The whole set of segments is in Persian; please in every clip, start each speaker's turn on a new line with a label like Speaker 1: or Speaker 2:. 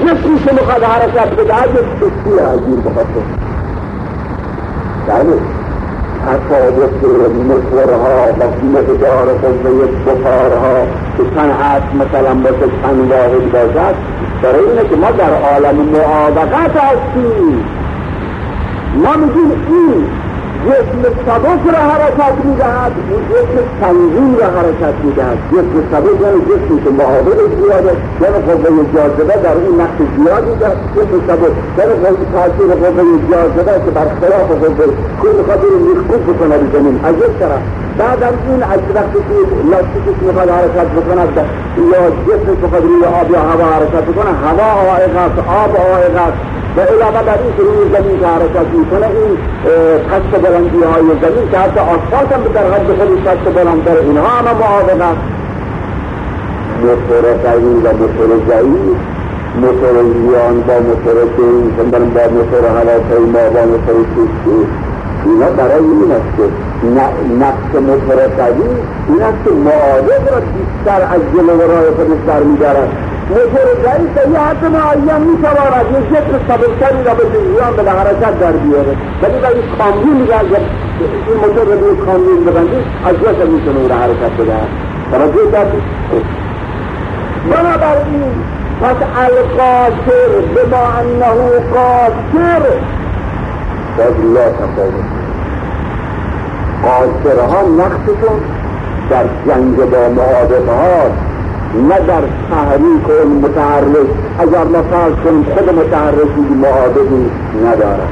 Speaker 1: جسمی که میخواد حرکت بده یک سستی عجیب بخواد یعنی تفاوت مصورها و مقدار قوه بخارها که چند عصر مثلا باشه چند واحد باشد برای اینه که ما در عالم موافقت هستیم. ما میگیم این جسم سبک را حرکت میدهد، این جسم سنگین را حرکت میدهد. جسم سبک یعنی جسمی که معادل زیاده، یعنی قوه جاذبه در این نقش زیادی دارد. جسم سبک یعنی تاثیر قوه جاذبه که برخلاف قوه که میخواد این میخکوب بکنه به زمین از یک طرف. بعدم این از وقتی که لاستیکش میخواد حرکت بکند یا جسم میخواد روی آب یا هوا حرکت بکنه، هوا عائق است، آب عائق است و علاوه بر این که روی زمین که حرکت میکنه این پست بلندی های زمین که حتی آسفالت هم در حد خودی پست بلند داره، اینها همه معاوق است. موتور قوی و موتور ضعیف، موتور زیان با موتور تیز، با موتور هواپیما با موتور کشتی، اینا برای این است که نفس موتور قوی این است که معاوق را بیشتر از جلو راه خودش برمیدارد. موتور ضعیف به یه حد معین میتواند یک جسم سبکتری را به جریان به حرکت در بیاره، ولی با این کامیون اگر این موتور را به کامیون ببندید از جسم میتونه او را حرکت بدهد. توجه دارید؟ بنابراین پس القاصر بما انه قاصر باز لا تفاوت. قاصرها نقششون در جنگ با معادلها نه در تحریک اون متحرک. اگر ما فرض کنیم خود متحرکی معادلی ندارد،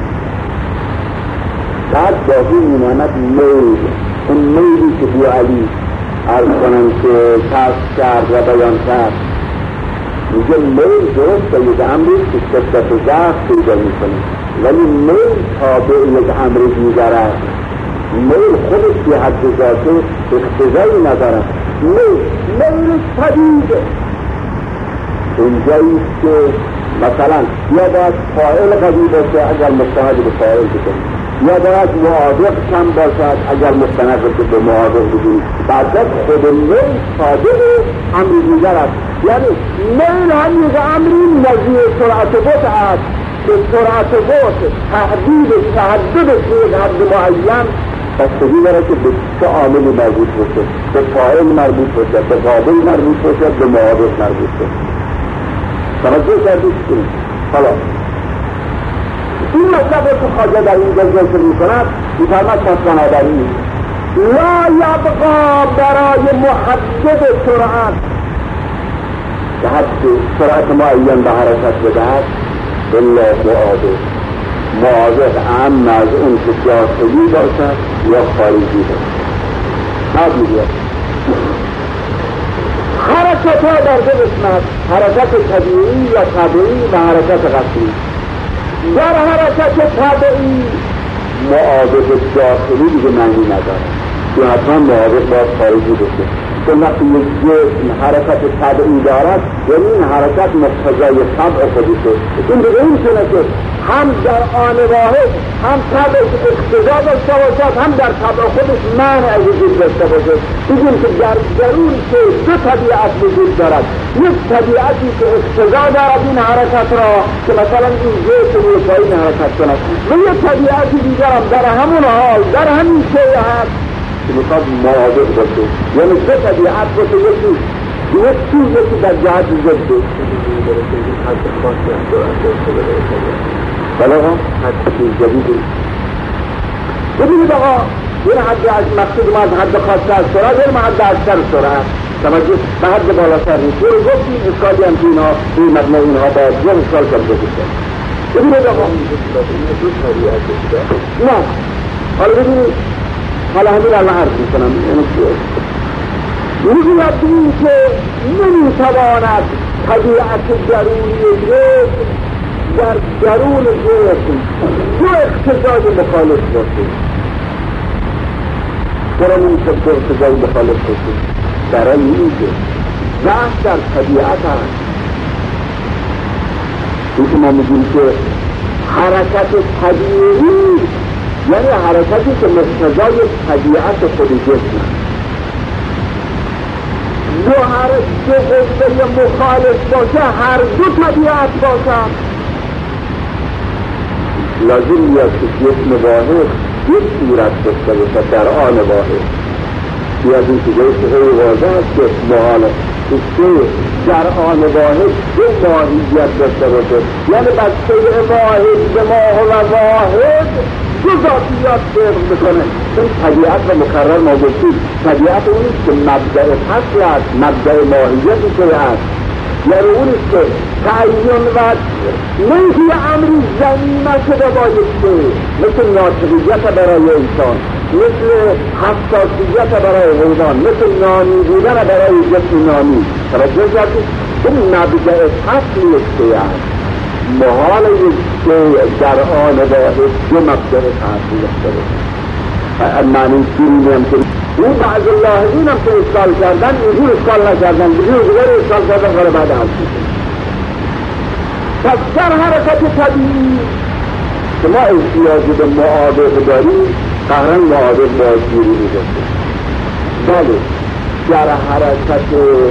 Speaker 1: بعد باقی میماند میل. اون میلی که بو علی عرض کنم که کشف کرد و بیان کرد، میگه میل درست به یک امری که شدت و ضعف پیدا میکنه، ولی میل تابع یک امر دیگر است. میل خودش به حد ذاته اقتضایی ندارد. میل پدید اینجاییست که مثلا یا باید فاعل قوی باشه اگر مستند به فاعل بکنید، یا باید معادق کم باشد اگر مستند به معادق بکنید. بعد خود میل صادق امر دیگر است. یعنی میل هم یک امری نظیر سرعت بط است که سرعت بط تحدیدش یک حد معین بستگی داره که به چه عاملی مربوط باشه، به فاعل مربوط باشه، به قابل مربوط باشه، به معادل مربوط باشه. توجه کردید کنید. حالا این مطلب رو که خواجه در این جلسه میکند میفرماد پس بنابراین لا یبقا برای محدد سرعت به حد سرعت معین به حرکت بدهد الا معادل. معادل اعم از اون که داخلی باشد یا خارجی باشد. نبیده حرکت ها در دو قسمت، حرکت طبیعی یا طبیعی و حرکت قطعی. در حرکت طبیعی معادل داخلی دیگه معنی نداره که حتما معادل باید خارجی بشه. که وقتی یک جسم حرکت طبیعی دارد یعنی این حرکت مقتضای طبع خودشه. این دیگه این شونه که هم در آن واحد هم طبع اقتضا داشته باشد، هم در طبع خودش معنی از وجود داشته باشد. بگیم که در درون که دو طبیعت وجود دارد، یک طبیعتی که اقتضا دارد این حرکت را که مثلا این جسم روی پایین حرکت کند، و یک طبیعتی دیگر هم در همون حال در همین شیء هست که میخواد معادل باشه. یعنی دو طبیعت باشه، یک چیزی که در جهت ضده. بله ها؟ حد چیز جدیدی. ببینید آقا این حد از مقصود ما از حد خاصه از سرعت یعنی حد اکثر سرعت توجه به حد بالاتر نیست. یه گفتیم اشکالی هم که اینها این مبنی اینها باید یه اشکال کرده بشه. ببینید آقا نه حالا ببینید حالا همین الان عرض میکنم میگوید این که نمیتواند طبیعت درونی یک در درون جسم دو اقتضای مخالف باشه. چرا نمیشه دو اقتضای مخالف باشه؟ برای اینکه ضعف در طبیعت هست. این که ما میگیم که حرکت طبیعی یعنی حرکتی که مقتضای طبیعت خود جسم است. دو قوه مخالف باشه، هر دو طبیعت باشه، لازم میاد که جسم واحد یک صورت داشته باشه در آن واحد. یه از این چیزایی که خیلی واضح است که محاله که در آن واحد دو ماهیت داشته باشه، یعنی بسته واحد به ماه و واحد دو ذاتیات فرق بکنه. این طبیعت و مکرر ما گفتیم طبیعت اونیست که مبدأ فصل است، مبدأ ماهیت که است، یعنی اونیست که تعیین و نهی امری زمینه شده بایسته، مثل ناطقیت برای انسان، مثل حساسیت برای حیوان، مثل نامی بودن برای جسم نامی. توجه کردید؟ این مبدأ فصلیست که است. محال که در آن واحد دو مبدأ فصلی داشته باشه. معنی چیزی هم که اون بعض اللاحظین هم که اشکال کردن اینجور اشکال نکردن، بجور دیگر اشکال کردن برای بعد هم شده. پس در حرکت طبیعی که ما احتیاج به معادل داریم، قهرن معادل باید گیری میداشته. بله در حرکت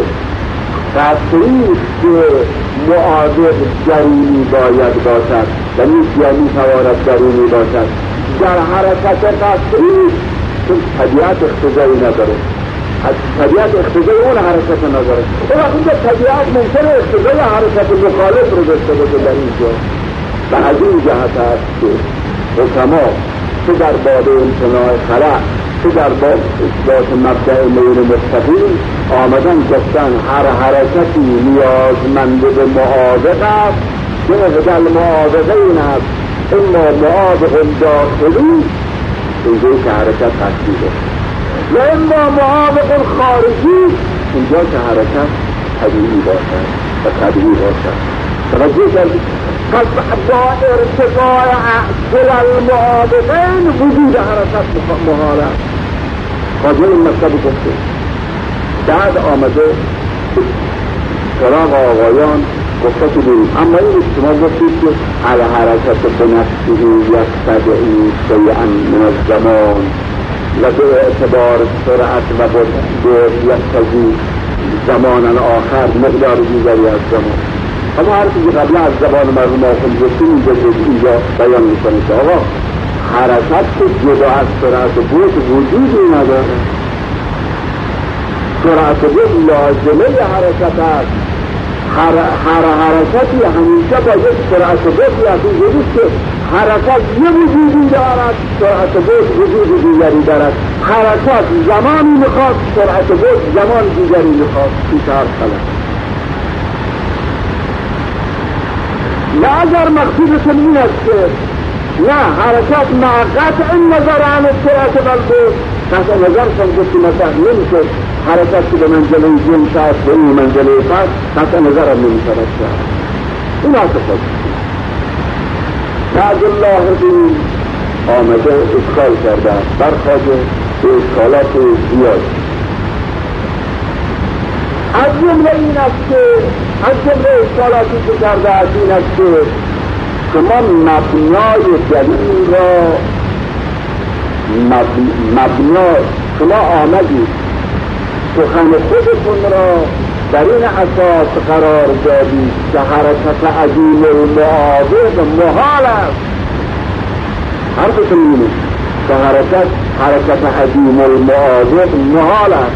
Speaker 1: قطعی که معادل درونی باید باشد و نیست یا میتواند درونی باشد. در حرکت قطعی چون طبیعت اقتضایی نداره، طبیعت اقتضای اون حرکت نداره. اون وقتی طبیعت ممکنه اقتضای حرکت مخالف رو داشته باشه در اینجا. و از این جهت است که حکما چه در باب امتناع خلق چه در باب اثبات مبدأ میل مستقیم آمدن گفتن هر حرکتی نیازمند به معاوضه است که اقدال معاوضه این است، اما معاوضه داخلی اینجا که حرکت تصدیده و اما معاوضه خارجی اینجا که حرکت طبیعی باشد و طبیعی باشد. توجه کردید؟ پس با ارتقاء اعجل المعاوضین وجود حرکت محال است. قاضی این مطلب گفته. بعد آمده سراغ آقایان گفته که بریم، اما این شما گفتید که الحرکت بنفسه یقتضی شیئا من الزمان و به اعتبار سرعت و بعد یقتضی زمانا آخر مقدار دیگری از زمان. اما هر چیزی قبل از زبان مرحوم آخوند گفتیم اینجا بیان میکنه که آقا حرکت که جدا از سرعت و بعد وجودی نداره. سرعت و بعد لازمه حرکت است. هر حرکتی همیشه با یک سرعت و بعد یقین جدید که حرکت یه وجودی دارد، سرعت و بعد وجود دیگری دارد. حرکت زمانی میخواد، سرعت و بعد زمان دیگری میخواد. این چهار خلق. نه اگر مقصودتون این است که نه حرکت مع قطع نظر عن سرعت و بعد قطع نظر سمجھتی مثلا نمیشه حرکت که به منزله جنس است به این منزله پس قطع نظر هم نمیشه رسید. این آتفاق بعد الله دین آمده اشکال کرده برخواجه به اشکالات زیاد. از جمله این است که از جمله اشکالاتی که کرده از این است که شما مبنای دلیل را مبنای شما آمدید سخن خودتون را در این اساس قرار دادید که حرکت عظیم المعاوض محال است. حرفتون اینه که حرکت عظیم المعاوض محال است.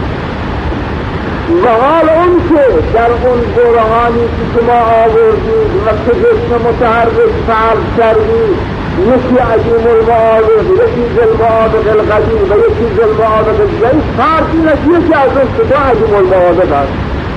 Speaker 1: و حال اون که در اون برهانی که شما آوردید و که جسم متحرک فرض کردید یکی عظیم المعاوض یکی ذوالمعاوض القدیم و یکی ذوالمعاوض الجدید فرضی است یکی از اون که عظیم المعاوض است.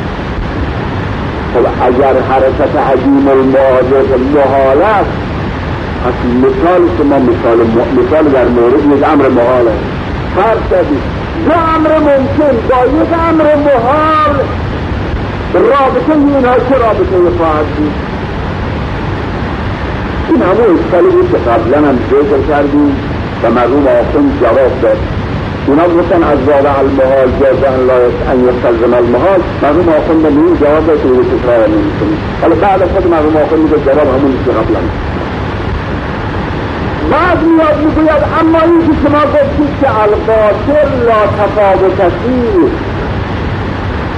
Speaker 1: خب اگر حرکت عظیم المعاوض محال است پس مثال شما مثال در مورد یک امر محال است. فرض کردید دو امر ممکن با یک امر محال رابطه اینها چه رابطه خواهد بود؟ این همون اشکالی بود که قبلا هم ذکر کردیم و مرحوم آخوند جواب داد. اونا گفتن از واقع المحال جاز ان یستلزم المحال. مرحوم آخوند به این جواب داد که این تکرار نمی‌کنیم. حالا بعد خود مرحوم آخوند میگه جواب همون که قبلا. بعد میاد میگوید اما این که شما گفتید که القاصر لا تفاوت فیه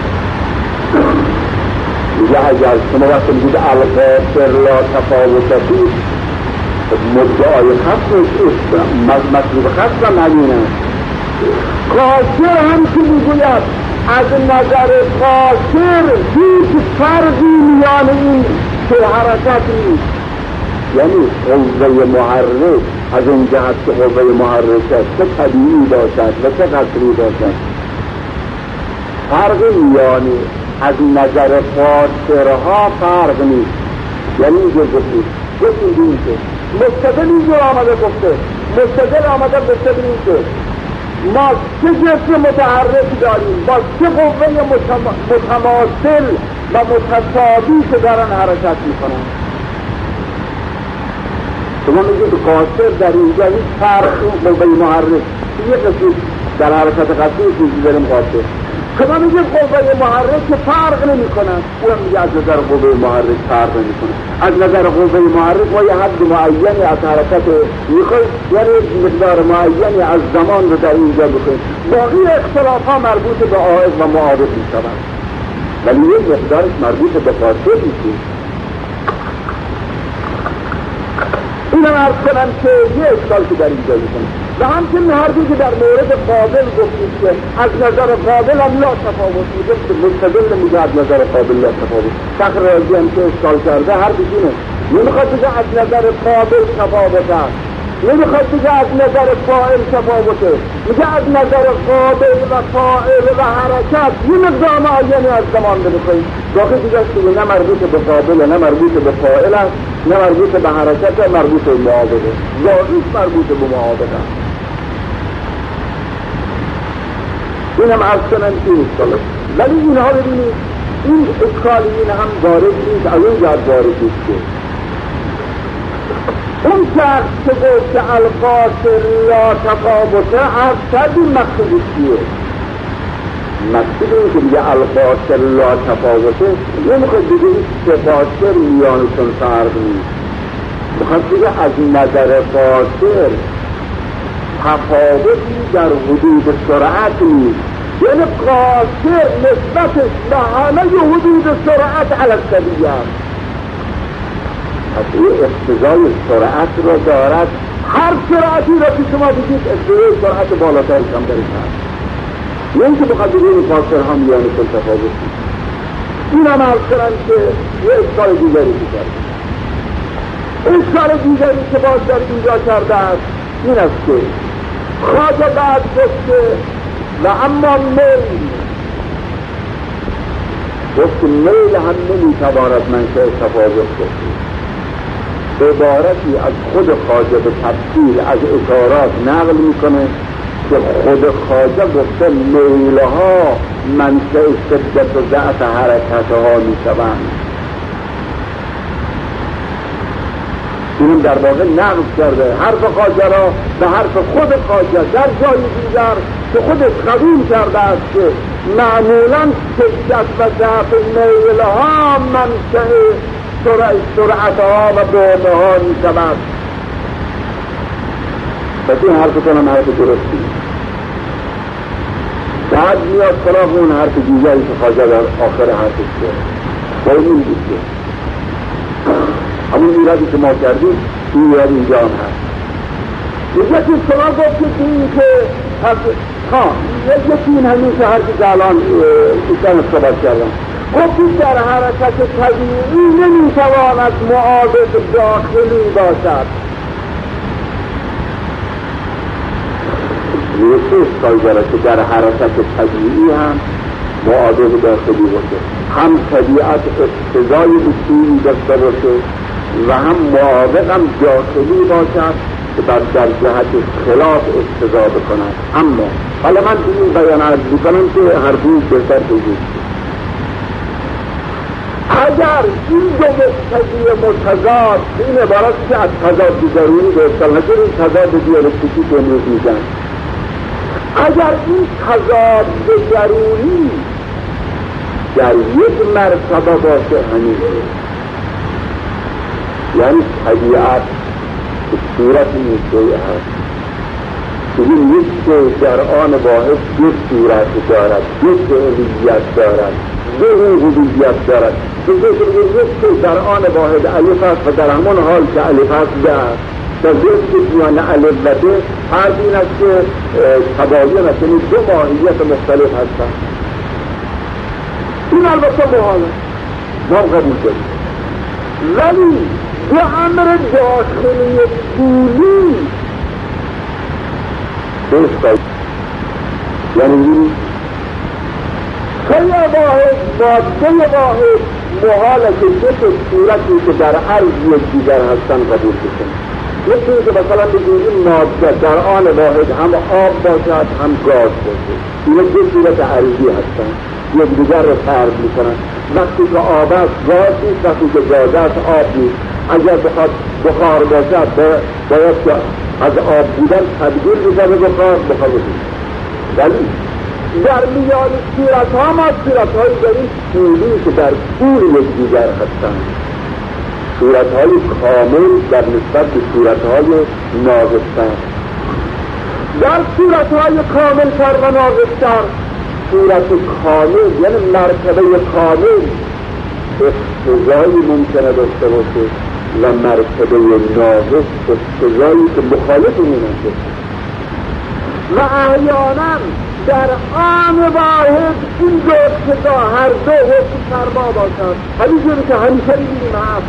Speaker 1: دیگه اگر شما وقتی میگید القاصر لا تفاوتی، مدعای خصم مطلوب خصم همینه. قاصر هم که میگوید از نظر قاصر هیچ فرقی میان این که حرکت نیست، یعنی قوه محرک از اون جهت که قوه محرکه چه طبیعی باشد و چه قصری باشد فرقی میان از نظر قاصرها فرق نیست. یعنی اینجور گفتید این که مستدل اینجور آمده گفته، مستدل آمده گفته این که ما چه جسم متحرک داریم با چه قوه متماثل و متساوی که دارن حرکت میکنن. شما میگید قاصر در اینجا هیچ فرق قوه محرک یه قسمت در حرکت قصری چیزی داریم قاصر. شما میگید قوه محرک که فرق نمی کنن، اون میگه از نظر قوه محرک فرق نمی کنن. از نظر قوه محرک ما یه حد معینی از حرکت میخواید، یعنی مقدار معینی از زمان رو در اینجا بکنید. باقی اختلاف ها مربوط به عائق و معارض می شود، ولی یه مقدارش مربوط به قاصر میشه. اینم عرض کنم که یه اشکال که در اینجا میکنم و همچنین حرفی که در مورد قابل گفتید که از نظر قابل هم لا تفاوت میگه، مستدل میگه از نظر قابل لا تفاوت. فخر رازی هم که اشکال کرده حرفی اینه، نمیخواد بگه از نظر قابل تفاوت است، نمیخواد بگه از نظر فاعل تفاوته، میگه از نظر قابل و فاعل و حرکت یه مقدار معینی از زمان بکنید. باقی دیگه است که نه مربوط به قابل نه مربوط به فاعل است، نه مربوط به حرکت نه مربوط به معاوضه، واقعیش مربوط به معاوضه است. اینم عرض کنم که اشکاله، ولی اینها ببینید این اشکال این هم وارد نیست، از اون جهت وارد نیست که اون شخص که گفت که القاصر لا تفاوته عرض کردیم مقصود چیه؟ مقصود این که میگه القاصر لا تفاوته نمیخواد بگه که قاصر میانشون فرق نیست، میخواد بگه از نظر قاصر تفاوتی در حدود سرعت نیست، یعنی قاصر نسبتش به همه حدود سرعت علی السویه است. پس این اقتضای سرعت را دارد، هر سرعتی را که شما بگید اقتضای سرعت بالاترش هم درش هست، یعنی که بخواد بگید این قاصر هم میانشون تفاوت نیست. این هم عرض کنم که یه اشکال دیگری کرده. اشکال دیگری که باز در اینجا کرده است این است که خواجه بعد گفته و اما میل گفت میل هم نمیتواند منشأ تفاوت گفت. عبارتی از خود خواجه به تفصیل از اشارات نقل میکنه که خود خواجه گفته میلها منشأ شدت و ضعف حرکتها میشوند. اینم در واقع نقل کرده حرف خواجه را به حرف خود خواجه در جای دیگر که خودش قبول کرده است که معمولا شدت و ضعف میلها منشأ سرعتها و بهمها می شود. پس این حرف کنم حرف درستی. بعد میاد خلاف اون حرف دیگری که خواجه در آخر حرفش کرد با این دیگه همون ایرادی که ما کردیم این ایراد اینجا هم هست. یکی شما گفتید این که یکی این همین که حرفی که الان ایشان صحبت کردم گفتید در حرکت طبیعی نمیتواند معاوض داخلی باشد. یکی اشکال دارد که در حرکت طبیعی هم معاوض داخلی باشه، هم طبیعت اقتضای بسیاری داشته باشه و هم معاوض هم داخلی باشد که در جهت خلاف اقتضا بکنند. اما حالا من این بیان عرض میکنم که حرفی بهتر بگید. اگر این دو مقتضی متضاد، این عبارت که از تضاد درونی به اصطلاح نظر این تضاد دیالکتیکی که امروز میگن، اگر این تضاد درونی در یک مرتبه باشه همین یعنی طبیعت به صورت این شیء هست که این یک شیء در آن واحد دو صورت دارد، دو فعلیت دارد، دو حدودیت دارد، به ذکر یک که در آن واحد الف است و در همان حال که الف است در در ذکر میان الف و ب عرض این است که تباین است، یعنی دو ماهیت مختلف هستند. این البته محاله ما قبول داریم، ولی به امر داخلی پولی درست یعنی خیلی واحد ماده واحد محاله که دو صورتی که در عرض یکدیگر هستن قبول بکنیم. یکی که مثلا بگیم این ماده در آن واحد هم آب باشد هم گاز باشد، این دو صورت عرضی هستن، یکدیگر رو فرق میکنن. وقتی که آب است گاز نیست، وقتی که گاز است آب نیست. اگر بخواد بخار باشد باید که از آب بودن تبدیل بشه به بخار بشه. ولی در میان صورت ها ما صورت هایی داریم پولی که در پول یکدیگر هستند، صورت های کامل در نسبت به صورت های ناقص‌تر. در صورت های کامل تر و ناقص‌تر صورت کامل یعنی مرتبه کامل اقتضایی ممکنه داشته باشه و مرتبه ناقص اقتضایی که مخالف مونده و احیانا در آن واحد این دو اقتضا هر دو حکم فرما باشد. همینجوری که همیشه می‌بینیم هست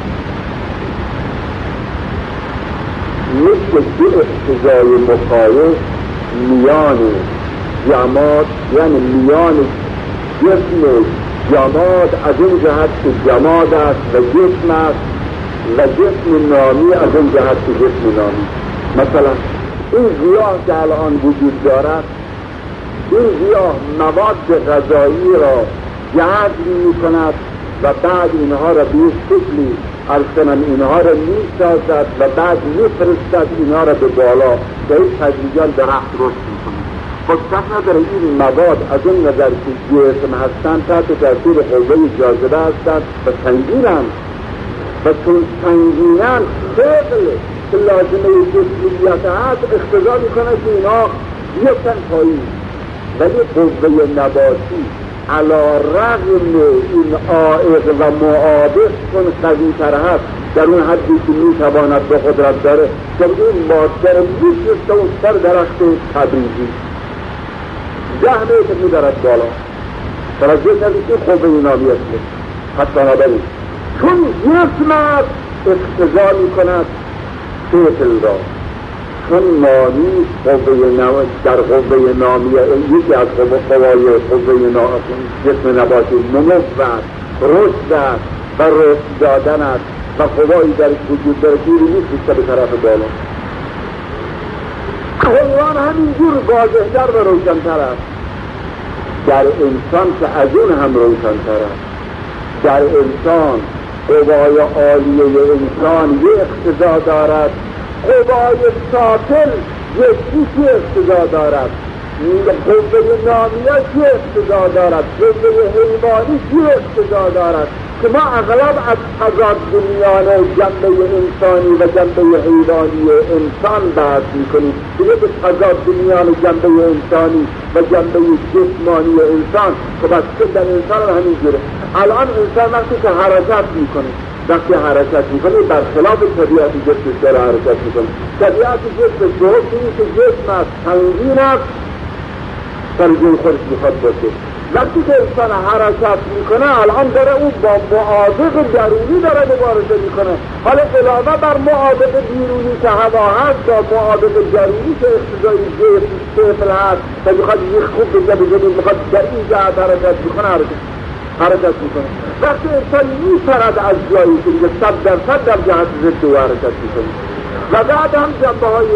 Speaker 1: مثل دو اقتضای مخالف میان جماد، یعنی میان جسم جماد از این جهت که جماد است و جسم است و جسم نامی از این جهت که جسم نامی. مثلا این گیاه که الان وجود دارد، این گیاه مواد غذایی را جذب می‌کند و بعد اینها را به شکلی اینها را می‌سازد و بعد می‌فرستد اینها را به بالا و این تدریجاً درخت رشد می‌کند. خود شک نداره این مواد از این نظر که جسم هستند تحت تاثیر قوه جاذبه هستند و سنگینند و چون سنگینند ثقل که لازمه جسمیت هست اقتضا می‌کند که اینها بیفتن پایین. ولی قوه نباتی علی رغم این عائق و معابق چون قوی تر هست در اون حدی که میتواند به قدرت داره که این ماده رو میفرسته اون سر درخت تبریزی 10 متر میبرد بالا. توجه کردید این قوه نامی است. حتی نبرید چون جسم است اقتضا میکند ثقل را، چون نامی در قوه نامی یکی از قوای قوه جسم نباتی نمو است، رشد است و رشد دادن است و قوایی در وجود داره دیری نیست که به طرف بالا. حیوان همینجور واضح‌تر و روشن‌تر است. در انسان که از اون هم روشن‌تر است. در انسان قوای عالیه انسان یک اقتضا دارد، قوای ساطل یکی اقتضا دارد، قوه نامیه یک اقتضا دارد، قوه حیوانی یک اقتضا دارد که ما اغلب از تضاد میان جنبه انسانی و جنبه حیوانی انسان بحث میکنیم. دیگه به تضاد میان جنبه انسانی و جنبه جسمانی انسان که بس در انسان هم همینجوره. الان انسان وقتی که حرکت میکنه، وقتی حرکت میکنه برخلاف طبیعت جسمش داره حرکت میکنه. طبیعت جسمش درست اینه که جسم است، سنگین است، سر جای خودش میخواد باشه. وقتی که انسان حرکت میکنه الان داره اون با معادق درونی داره مبارزه میکنه. حالا علاوه بر معادق بیرونی که هوا هست با معادق درونی که اقتضای ثقل هست و میخواد یک خوب بجا بجنید میخواد در این جهت حرکت میکنه حرکت میکنه. وقتی انسان میپرد از جایی که دیگه 100% در جهت ضد او حرکت میکنه و بعد هم جنبه های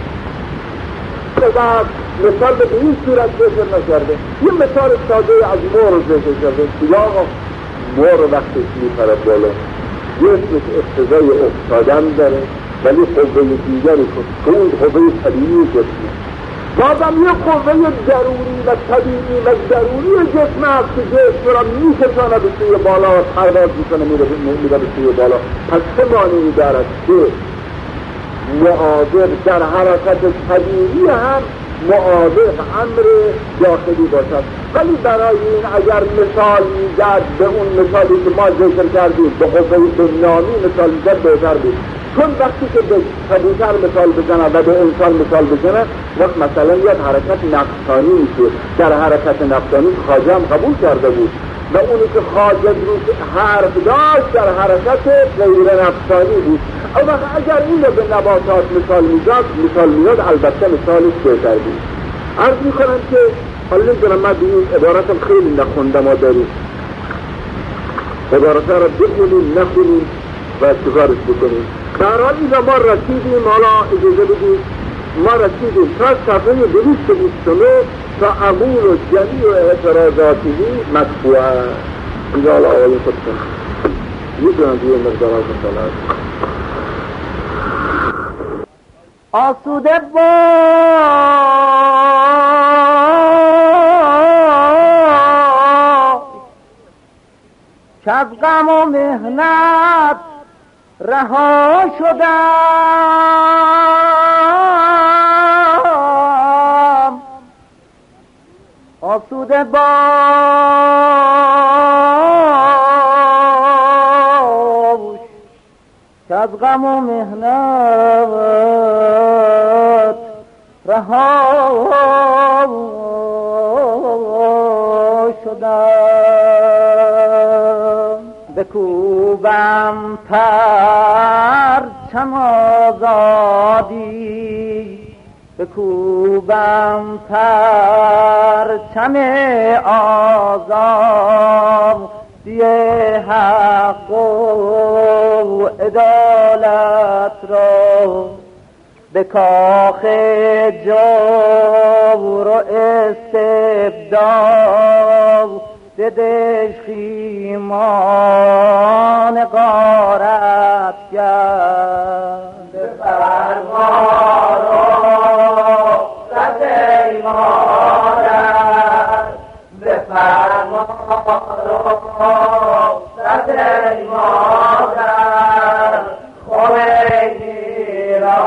Speaker 1: بعد مثال به این صورت ذکر نکرده. یه مثال ساده از مور ذکر کرده. یا مور وقتی میپرد بالا جسمش اقتضای افتادن داره ولی قوه دیگری که اون قوه طبیعی جسمه. بازم یه قوه درونی و طبیعی و درونی جسم هست که جسم را میکشانه به سوی بالا و پرواز میکنه میره به سوی بالا. پس چه معنی دارد که معادر در حرکت طبیعی هم معادق امر داخلی باشد. ولی برای این اگر مثال میزد به اون مثالی که ما ذکر کردیم به نامی مثال میزد بهتر بود، چون وقتی که به کبوتر مثال بزنه و به انسان مثال بزنه وقت مثلا یاد حرکت نفسانی میشه. در حرکت نفسانی خواجه هم قبول کرده بود و اونی که خواجه روش حرف داشت در حرکت غیر نفسانی بود. اما اگر این رو به نباتات مثال میداد البته مثالش بهتر بود. عرض میکنم که حالا نمیدونم من به این عبارتم خیلی نخونده ما داریم، عبارت را بخونیم نخونیم و چیکارش بکنیم. در حال این ما رسیدیم، حالا اجازه بدید ما رسیدیم تا صفحه 229 تا امور و جمیع و اعتراضاتی مطبوعه. اینجا حالا آقای خودتون میدونم دیگه مقدار از مثال
Speaker 2: آسوده باش که از غم و مهنت رها شدم. آسوده باش که از غم و مهنت رها شدم. بکوبم پرچم آزادی، بکوبم پرچم آزادی حق و عدالت را، به کاخ جور و استبداد دده خیمان غارت کرد. به فرمان و رد ای مادر، به فرمان و رد ای مادر، خمینی را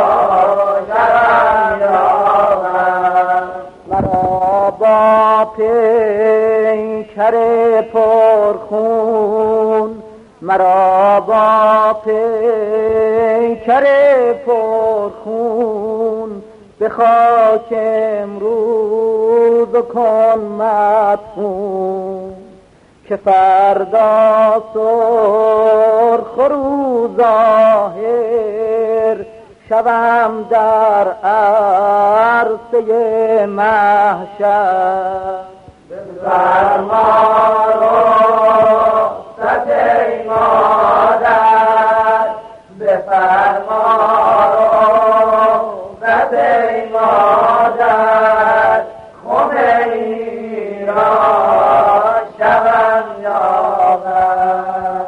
Speaker 2: شرم یابد. مرا با پیکر پرخون، مرا با پیکر پرخون، به خاک امروز کن مدفون. که فردا سرخ رو ظاهر شوم در عرصه محشر. فرمان و رخصت ای مادر، به فرمان و رخصت ای مادر، خمینی را شوم یاور.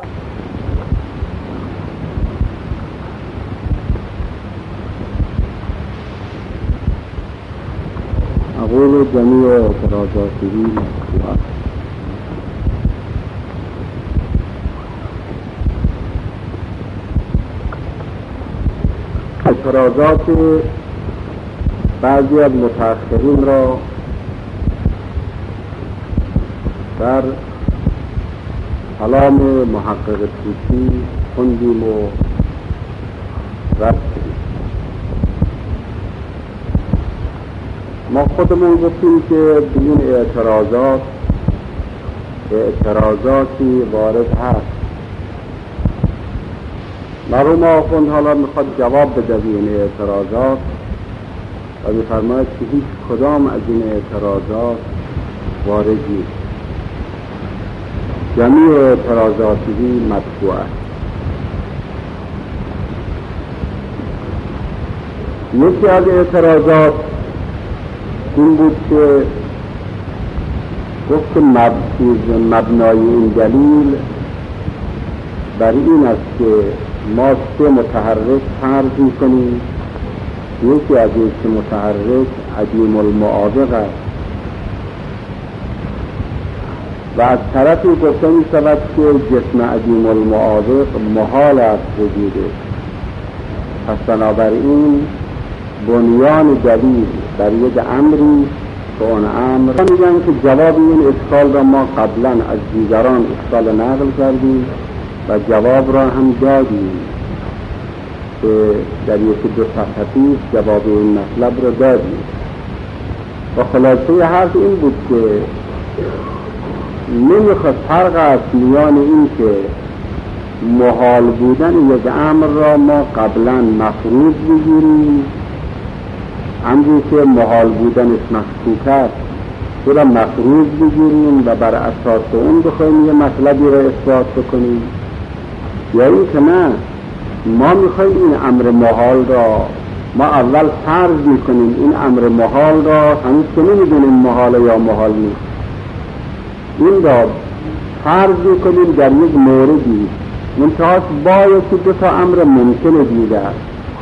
Speaker 1: اقول جمیع اعتراضاته مطبوعه. اعتراضات بعضی از متأخرین را در کلام محقق طوسی خوندیم و رد کردیم. ما خودمون گفتیم که به این اعتراضاتی وارد هست. مرحوم آخوند حالا میخواد جواب بده به این اعتراضات و میفرماید که هیچ کدام از این اعتراضات وارد نیست. جمیع اعتراضاتی مطبوعه. یکی از اعتراضات این بود که گفت مبنای این دلیل بر این است که ما سه متحرک فرض می‌کنیم. یکی از این سه متحرک عدیم المعاوق است و از طرفی گفته می‌شود که جسم عدیم المعاوق محال است وجوده. پس بنابراین بنیان دلیل در یک امری که اون امر میگن که جواب این اشکال را ما قبلا از دیگران اشکال نقل کردیم و جواب را هم دادیم که در یکی دو صفحه جواب این مطلب را دادیم و خلاصه حرف این بود که نمیخواد فرق است میان این که محال بودن یک امر را ما قبلا مفروض بگیریم، امری که محال بودنش مشکوک است او را مفروض بگیریم و بر اساس اون بخوایم یه مطلبی را اثبات بکنیم، یا این که نه ما میخوایم این امر محال را ما اول فرض میکنیم این امر محال را هنوز که نمیدونیم محال یا محال نیست، این را فرض میکنیم در یک موردی منتها باید که دو تا امر ممکنه دیده است،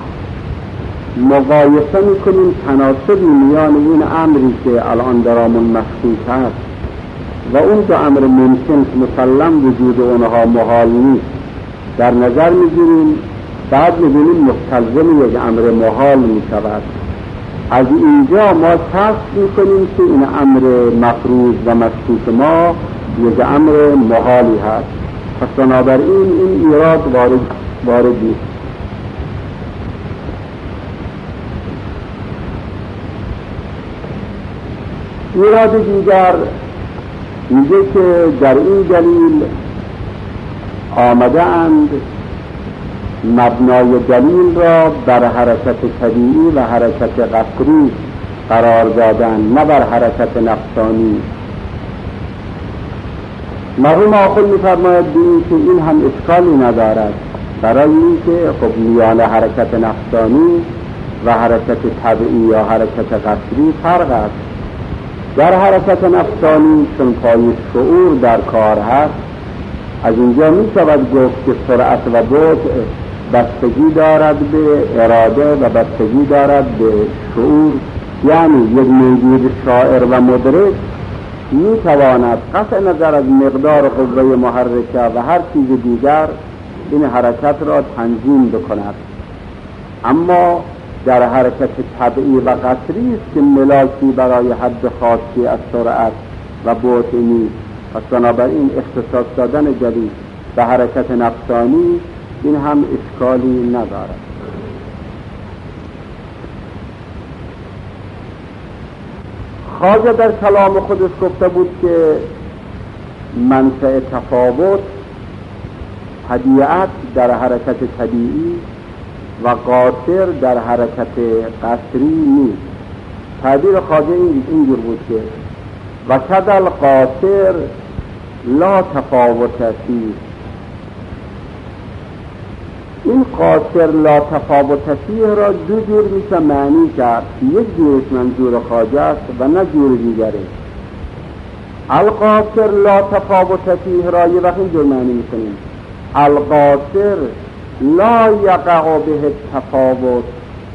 Speaker 1: مقایسه میکنیم تناسبی میان این امری که الان درامون مشکوک است و اون دو امر ممکن که مسلم وجود اونها محال نیست در نظر میگیریم، بعد میبینیم مستلزم یک امر محال میشود. از اینجا ما کشف میکنیم که این امر مفروض و مشکوک ما یک امر محالی هست، پس بنابراین این ایراد واردی. ایراد دیگر میگه که در این دلیل آمده اند مبنای دلیل را بر حرکت طبیعی و حرکت قصری قرار دادن، نه بر حرکت نفسانی. مرحوم آخر می‌فرماید که این هم اشکالی ندارد، برای اینکه خب میان حرکت نفسانی و حرکت طبیعی یا حرکت قصری فرق است. در حرکت نفسانی چون پای شعور در کار هست، از اینجا می‌شود گفت که سرعت و بعد بستگی دارد به اراده و بستگی دارد به شعور، یعنی یک موجود شاعر و مدرک میتواند قطع نظر از مقدار قوه محرکه و هر چیز دیگر این حرکت را تنظیم بکند، اما در حرکت طبیعی و قصری است که ملاکی برای حد خاصی از سرعت و بعد نیست. پس بنابراین اختصاص دادن جدید به حرکت نفسانی این هم اشکالی ندارد. خواجه در کلام خودش گفته بود که منشأ تفاوت طبیعت در حرکت طبیعی و قاصر در حرکت قصری نیست. تعبیر خواجه اینجور بود که و کدل قاصر لا تفاوت فیه. این قاصر لا تفاوت فیه را دو جور میشه معنی کرد، یک جورش منظور خواجه است و نه جور دیگره. القاصر لا تفاوت فیه را یه وقت اینجور معنی میکنیم القاصر لا یقع به التفاوت،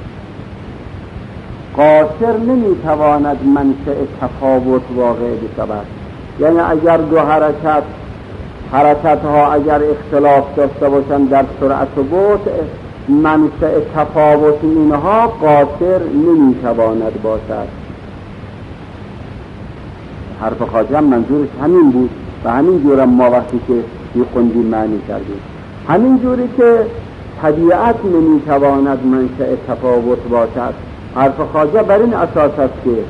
Speaker 1: قاصر نمیتواند منشأ تفاوت واقع بشود. یعنی اگر دو حرکت ها اگر اختلاف داشته باشند در سرعت و بعد، منشأ تفاوت اینها قاصر نمیتواند باشد. حرف خواجه منظورش همین بود و همین جورم ما وقتی که میخوندیم معنی کردیم، همین جوری که طبیعت نمیتواند منشأ تفاوت باشد. حرف خواجه بر این اساس است که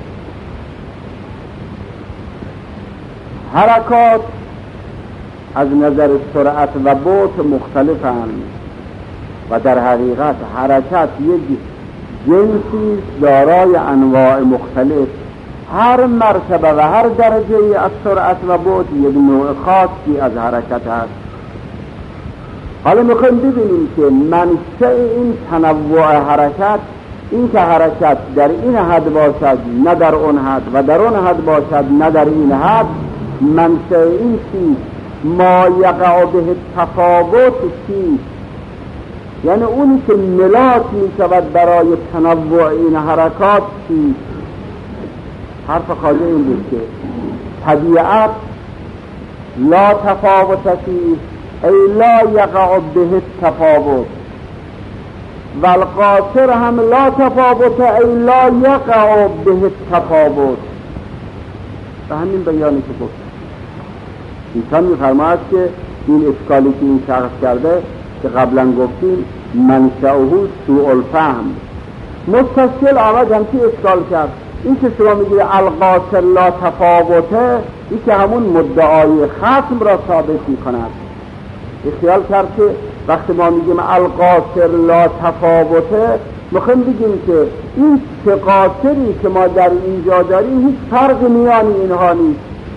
Speaker 1: حرکات از نظر سرعت و بعد مختلفند و در حقیقت حرکت یک جنسی دارای انواع مختلف، هر مرتبه و هر درجه از سرعت و بعد یک نوع خاصی از حرکت است. حالا میخوایم ببینیم که منشأ این تنوع حرکت، این که حرکت در این حد باشد نه در اون حد و در اون حد باشد نه در این حد، منشأ این چیز ما یقع به تفاوت چیز، یعنی اونی که ملاک می شود برای تنوع این حرکات چیز. حرف خواجه این بود که طبیعت لا تفاوت فیه ای لا یقع به تفاوت، و القاصر هم لا تفاوت ای لا یقع به التفاوت. به همین بیانی که گفت ایشان می‌فرماید که این اشکالی که این شخص کرده که قبلا گفتیم منشأه سوء الفهم، مستشکل آمد هم که اشکال کرد. این که شما میگید القاصر لا تفاوته، این که همون مدعای خصم را ثابت میکند. خیال کرد که وقتی ما میگیم القاصر لا تفاوته میخوایم بگیم که این سه قاصری که ما در اینجا داریم هیچ فرق میان اینها نیست.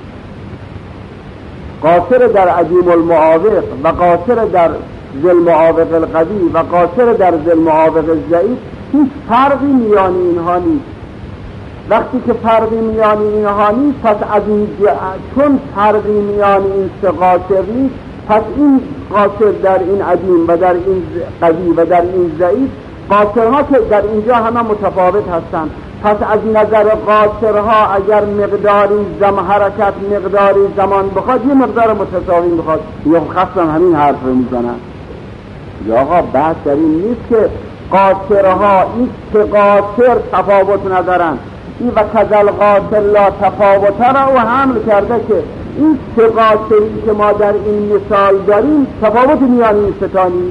Speaker 1: قاصر در عدیم المعاوق و قاصر در ذی المعاوق القوی و قاصر در ذی المعاوق الضعیف، هیچ فرقی میان اینها نیست. وقتی که فرقی میان اینها نیست، پس از این چون فرقی میان این سه قاصر نیست، پس این قاصر در این عدیم و در این قوی و در این ضعیف، قاصرها که در اینجا همه متفاوت هستند. پس از نظر قاصرها اگر مقداری حرکت مقداری زمان بخواد، یه مقدار متساوی بخواد، یا خصم همین حرف رو میزنن. یا آقا بحث در این نیست که قاصرها این سه قاصر تفاوت ندارن، این و کذل قاصر لا تفاوت را و حمل کرده که این سه قاصری که ما در این مثال داریم تفاوت میان این ستانی.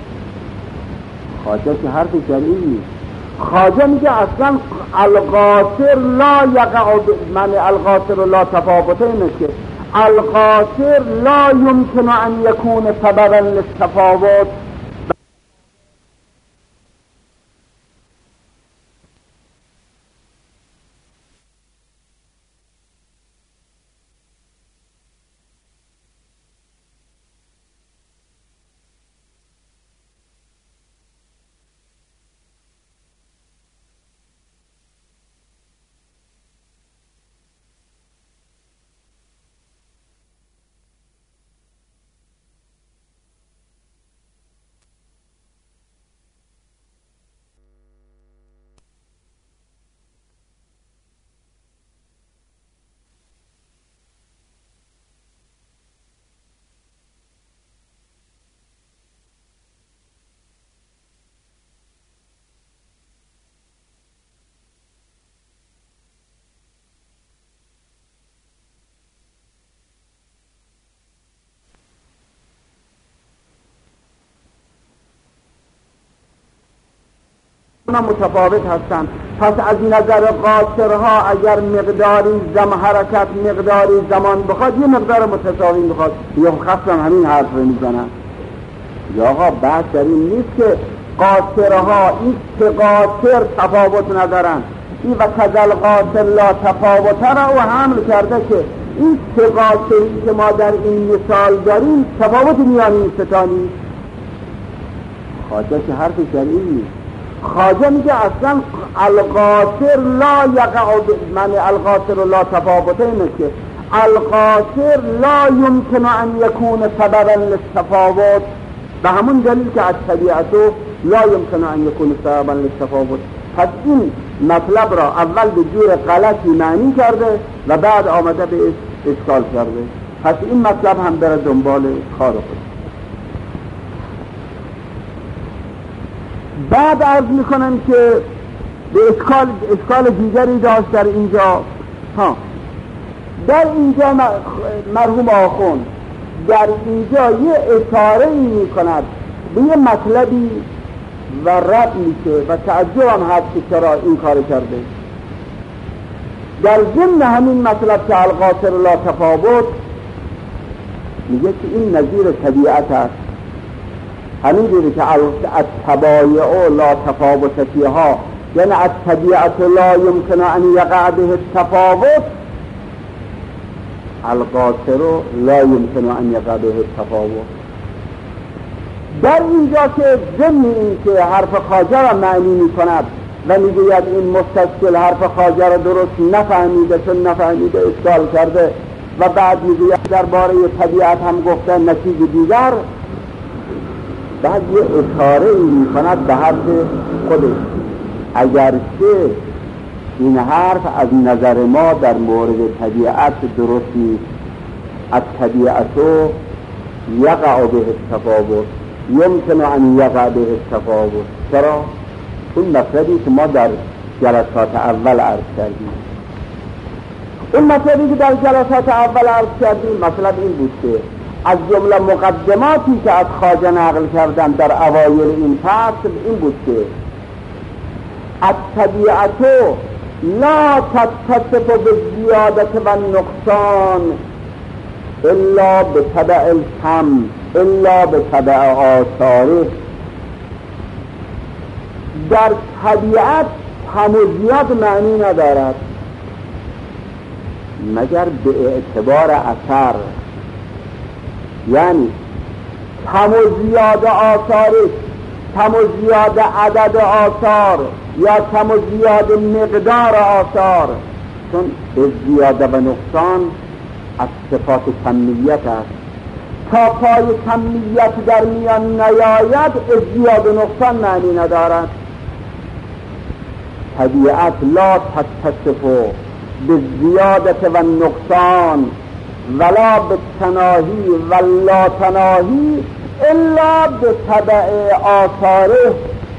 Speaker 1: خواجه که حرف شرعی نیست. خواجه میگه اصلا القاصر لا یقع من القاصر لا تفاوت، اینه که القاصر لا یمکن ان یکون سببا للتفاوت. متفاوت هستند. پس از نظر قاصرها اگر مقداری حرکت مقداری زمان بخواد، یه مقدار متساوی بخواد، یا خصم همین حرف رو میزنن. یا آقا بحث در این نیست که قاصرها این سه قاصر تفاوت ندارن، این و کذل قاصر لا تفاوت را و حمل کرده که این سه قاصری که ما در این مثال داریم تفاوت میان این ستانی. خواجه که حرف شرعی نیست. خواجه میگه اصلا القاصر لا یقع من القاصر لا تفاوت، اینه که القاصر لا یمکن ان یکون سببا للتفاوت، به همون دلیل که از طبیعتو لا یمکن ان یکون سببا للتفاوت. پس این مطلب را اول به جور غلطی معنی کرده و بعد آمده به اشکال کرده. پس این مطلب هم بره دنبال کار خود. بعد عرض میکنم که به اشکال دیگری داشت در اینجا. در اینجا مرحوم آخوند در اینجا یه اشاره میکند به یه مطلبی و رد میشه و تعجب هم هست که چرا این کار کرده. در ضمن همین مطلب که القاصر لا تفاوت میگه که این نظیر طبیعت است، همین جوری که الطبایع لا تفاوت فیها، یعنی الطبیعت لا یمکن ان یقع به التفاوت، القاصر لا یمکن ان یقع به التفاوت. در اینجا که ضمن این که حرف خواجه را معنی می کند و میگوید این مستشکل حرف خواجه را درست نفهمیده، چون نفهمیده اشکال کرده، و بعد میگوید درباره طبیعت هم گفته نتیجه دیگر، بعد یه اشاره می کند به حرف خودش. اگرچه این حرف از نظر ما در مورد طبیعت درست نیست، از طبیعتو یقع به التفاوت، یمکن ان یقع به التفاوت، چرا؟ این مطلبی که ما در جلسات اول عرض کردیم، این مطلبی که در جلسات اول عرض کردیم مطلب این بود که از جمله مقدماتی که از خواجه نقل کردن در اوایل این فصل این بود که الطبیعت لا تتصف بالزیادة والنقصان الا بتبع الکم الا بتبع آثاره. در طبیعت کم و زیاد معنی ندارد مگر به اعتبار اثر، یعنی کم و زیاد آثارش، کم و زیاد عدد آثار یا کم و زیاد مقدار آثار، چون زیاده و نقصان از صفات کمیت است. تا پای کمیت در میان نیاید زیاده و نقصان معنی ندارد. طبیعت لا تتصف بالزیادة والنقصان ولا بالتناهی ولا تناهی الا بتبع آثاره،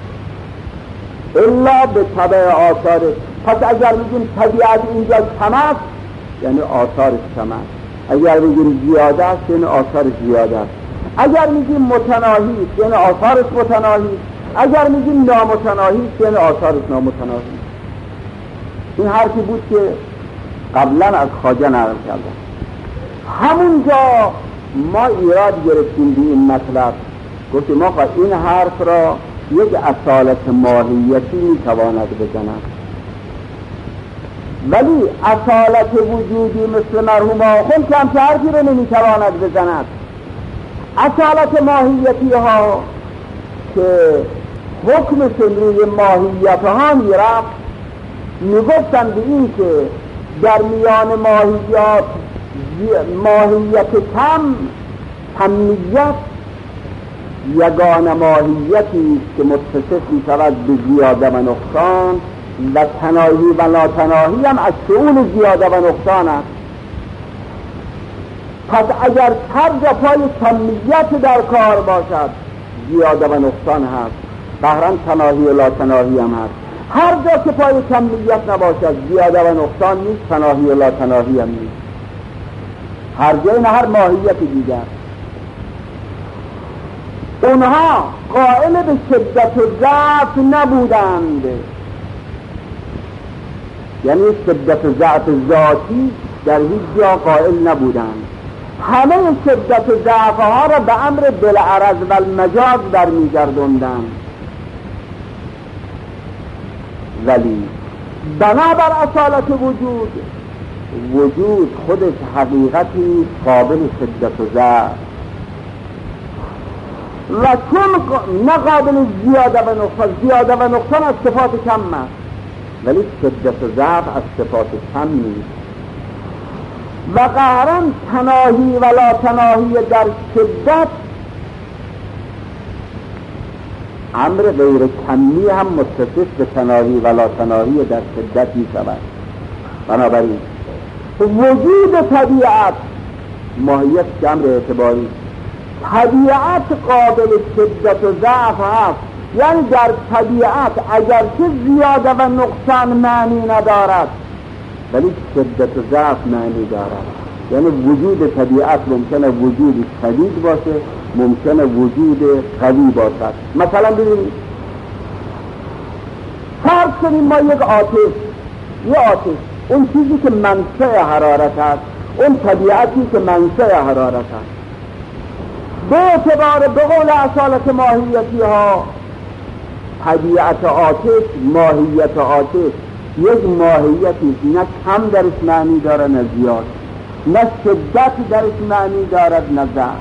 Speaker 1: الا بتبع آثاره. پس اگر میگیم طبیعت اینجا کم است یعنی آثارش کم است، اگر میگیم زیاده است یعنی آثارش زیاده است، اگر میگیم متناهی است یعنی آثارش متناهی است، اگر میگیم نامتناهی است یعنی آثارش نامتناهی است. این حرفی بود که قبلا از خواجه نقل کردم. همونجا ما ایراد گرفتیم به این مطلب، گفتیم آقا این حرف را یک اصالت ماهیتی میتواند بزند، ولی اصالت وجودی مثل مرحوم آخوند که حرفی رو نمیتواند بزند. اصالت ماهیتی ها که حکمشون روی ماهیت ها میرفت، میگفتن به این که در میان ماهیت کم، کمیت یگانه ماهیتی که متصف میشود به زیاده و نقصان و تناهی و ناتناهی هم از شؤون زیاده و نقصان است. پس اگر هر جا پای کمیت در کار باشد زیاده و نقصان هست، بهرن تناهی و لاتناهی هم هست. هر جا که پای کمیت نباشد زیاده و نقصان نیست، تناهی و لاتناهی هم نیست، هر جای نه هر ماهیت دیگر. اونها قائل به شدت و ضعف نبودند، یعنی شدت و ضعف ذاتی در هیچ جا قائل نبودند. همه شدت و ضعف ها را به امر بالعرض و المجاز برمیگردوندند. ولی بنابر اصالت وجود خودش حقیقتی قابل شدت و ضعف و چون نه قابل زیاده و نقصان، زیاده و نقصان از صفات کم است ولی شدت و ضعف از صفات کم نیست. و قهرا تناهی و لا تناهی در شدت امر غیر کمی هم متصف به تناهی و لا تناهی در شدت می شود. بنابراین وجود طبیعت ماهیت که امر اعتباری، طبیعت قابل شدت و ضعف هست، یعنی در طبیعت اگرچه زیاده و نقصان معنی ندارد ولی شدت و ضعف معنی دارد. یعنی وجود طبیعت ممکنه وجود شدید باشه، ممکنه وجود قوی باشد. مثلا ببینید، فرض کنیم ما یک آتش، اون چیزی که منشأ حرارت است، اون طبیعتی که منشأ حرارت است، به اعتبار به قول اصالت ماهیتی ها طبیعت آتش، ماهیت آتش یک ماهیتی نه کم درش معنی داره نه زیاد، نه شدت درش معنی دارد نه ضعف.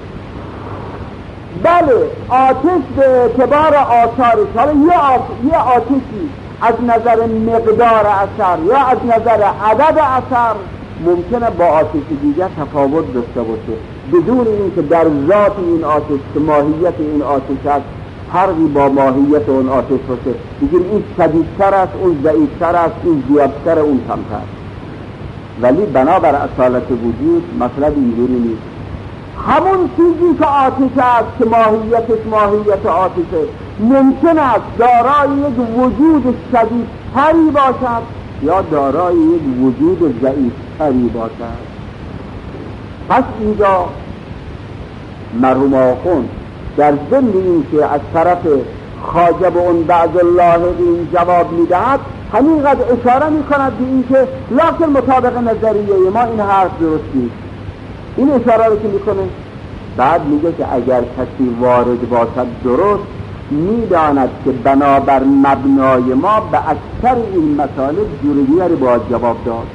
Speaker 1: بله آتش به اعتبار آثارش، حالا یه آتشی از نظر مقدار اثر یا از نظر عدد اثر ممکنه با آتش دیگر تفاوت داشته باشه بدون اینکه در ذات این آتش که ماهیت این آتش است فرقی با ماهیت اون آتش باشه. بگیم این شدیدتر است، اون ضعیفتر است، این زیادتر، اون کمتر. ولی بنابر اصالت وجود مطلب اینجوری نیست. همون چیزی که آتش است که ماهیتش ماهیت آتشه ممکن است دارای یک وجود شدیدتری باشد یا دارای یک وجود ضعیفتری باشد. پس اینجا مرحوم آخوند در ضمن این که از طرف خواجه به اون بعض اللاحقین جواب میدهد همینقدر اشاره میکند به این که لکن مطابق نظریه ما این حرف درست نیست. این اشاره رو که میکنه بعد میگه که اگر کسی وارد باشد درست میداند که بنابر مبنای ما به اکثر این مطالب جور دیگری باید جواب داد.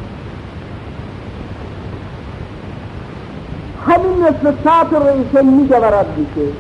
Speaker 1: همین مثل سطر رئیسه میگورد میشه.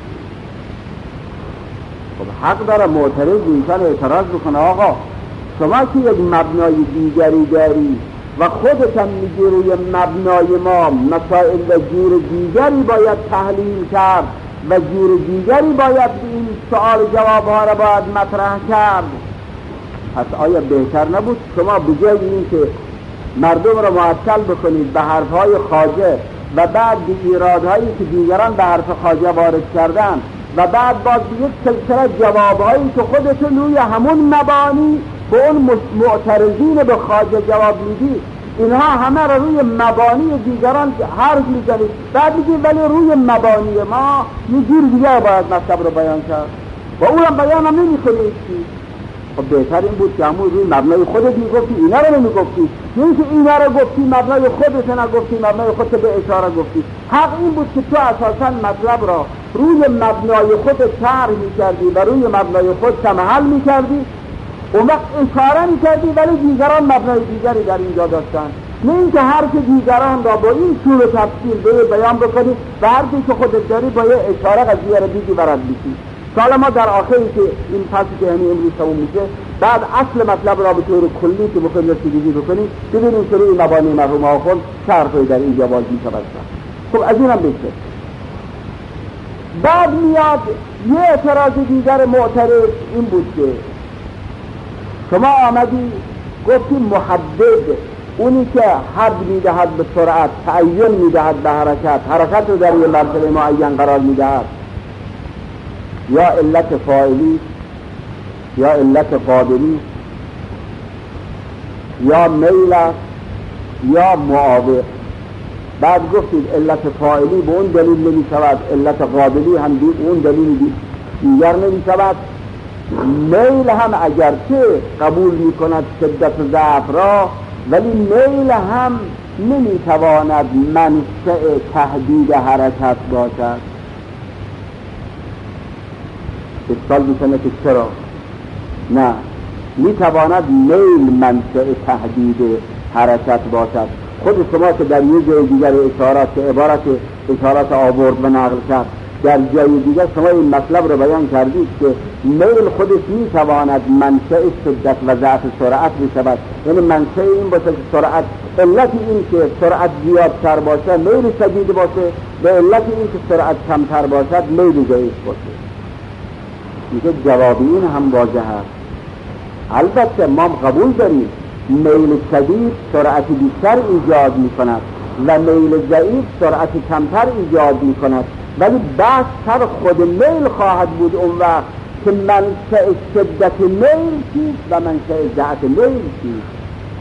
Speaker 1: خب حق داره معترض اینسان اعتراض بکنه آقا شما که یک مبنای دیگری داری و خودت هم میگی روی مبنای ما مسائل و جور دیگری باید تحلیل کرد و جور دیگری باید این سوال جوابها را باید مطرح کرد. پس آیا بهتر نبود شما بجای این که مردم را معطل بکنید به حرفهای خواجه و بعد به ایرادهایی که دیگران به حرف خواجه وارد کردن و بعد باز یک سلسله جوابهایی که خودتون روی همون مبانی به اون معترضین به خواجه جواب میدید اینها همه را روی مبانی دیگران حرف میزنید بعد میگید ولی روی مبانی ما یه جور دیگه باید مطلب رو بیان کرد و اونم بیان هم نمی‌کنید. خب بهتر این بود که همون روی مبنای خودت میگفتی اینا رو نمیگفتی، این که اینا رو گفتی مبنای خودت نگفتی مبنای خودت به اشاره گفتی. حق این بود که تو اساسا مطلب را روی مبنای خودت طرح میکردی و روی مبنای خود تمحل میکردی اون وقت اشاره میکردی ولی دیگران مبنای دیگری در اینجا داشتن، نه اینکه حرف دیگران را با این طور تفصیل به بیان بکنی و حرفی که خودت داری با یه اشاره قضیه را دیگی برد بشی. حالا ما در آخری که این فصلی که همین امروز تموم میشه بعد اصل مطلب را به طور کلی که بخوایم رسیدگی بکنیم ببینیم که روی مبانی مرحوم آخوند چه حرفی در اینجا باز میشود. خب از اینم بشه. بعد میاد یه اعتراض دیگر معترض این بود که شما آمدی گفتی محدد اونی که حد میدهد به سرعت تعین میدهد به حرکت رو در یه مرتبه معین قرار میدهد یا علت فاعلی یا علت قابلی یا میل یا معاوق. بعد گفتید علت فاعلی به اون دلیل نمی شود، علت قابلی هم به اون دلیل دیگر نمی شود. میل هم اگرچه قبول می کند شدت ضعف را ولی میل هم نمی تواند منشأ تهدید حرکت باشد. اشکال میکنه که چرا؟ نه، میتواند میل منشأ تهدید حرکت باشد. خود شما که در یه جای دیگر اشارات که عبارت اشارات آورد و نقل کرد در جای دیگر شما این مطلب رو بیان کردید که میل خودش میتواند منشأ شدت و ضعف سرعت بشود. یعنی منشأ این باشه که سرعت، علت این که سرعت زیادتر باشه میل شدید باشه و علت این که سرعت کمتر باشد میل ضعیف باشه. میگه جواب این هم واضح است. البته ما قبول داریم میل شدید سرعت بیشتر ایجاد میکند و میل ضعیف سرعت کمتر ایجاد میکند، ولی بحث سر خود میل خواهد بود اون وقت که منشأ شدت میل چیست و منشأ ضعف میل چیست.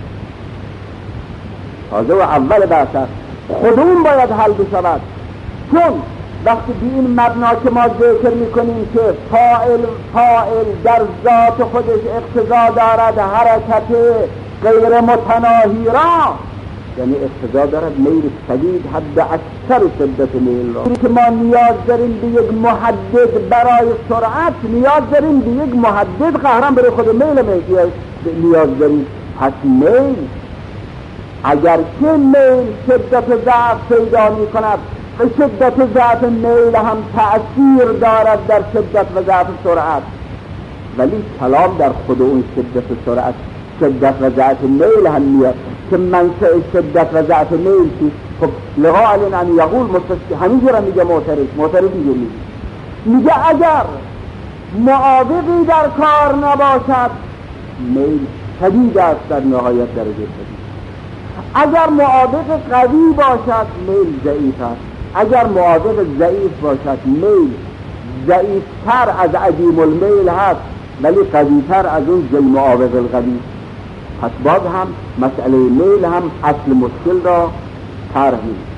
Speaker 1: تازه و اول بحث است خودمون باید حل بشود، چون وقتی به این مبنا که ما ذکر میکنیم که فاعل در ذات خودش اقتضا دارد حرکت غیر متناهی را، یعنی اقتضا دارد میل شدید حد اکثر شدت میل را. که ما نیاز داریم به یک محدد برای سرعت، نیاز داریم به یک محدد قهرم برای خود میل نیاز داریم. پس میل اگر که میل شدت ضعف پیدا می کند و شدت ضعف میل هم تأثیر دارد در شدت و ضعف سرعت، ولی کلام در خود اون شدت سرعت شدت و ضعف میل هم میاد که منشأ شدت و ضعف میل چیست. خب لغا علین ان یقول همینجور هم میگه معترض میگه اگر معاوقی در کار نباشد میل شدید است در نهایت درجه شدید. اگر معاوق قوی باشد میل ضعیف است، اگر معاوق ضعیف باشد میل ضعیفتر از عدیم المیل هست ولی قویتر از اون ذی المعاوض القوی. پس باز هم مسئله میل هم اصل مشکل را طرح می‌کند.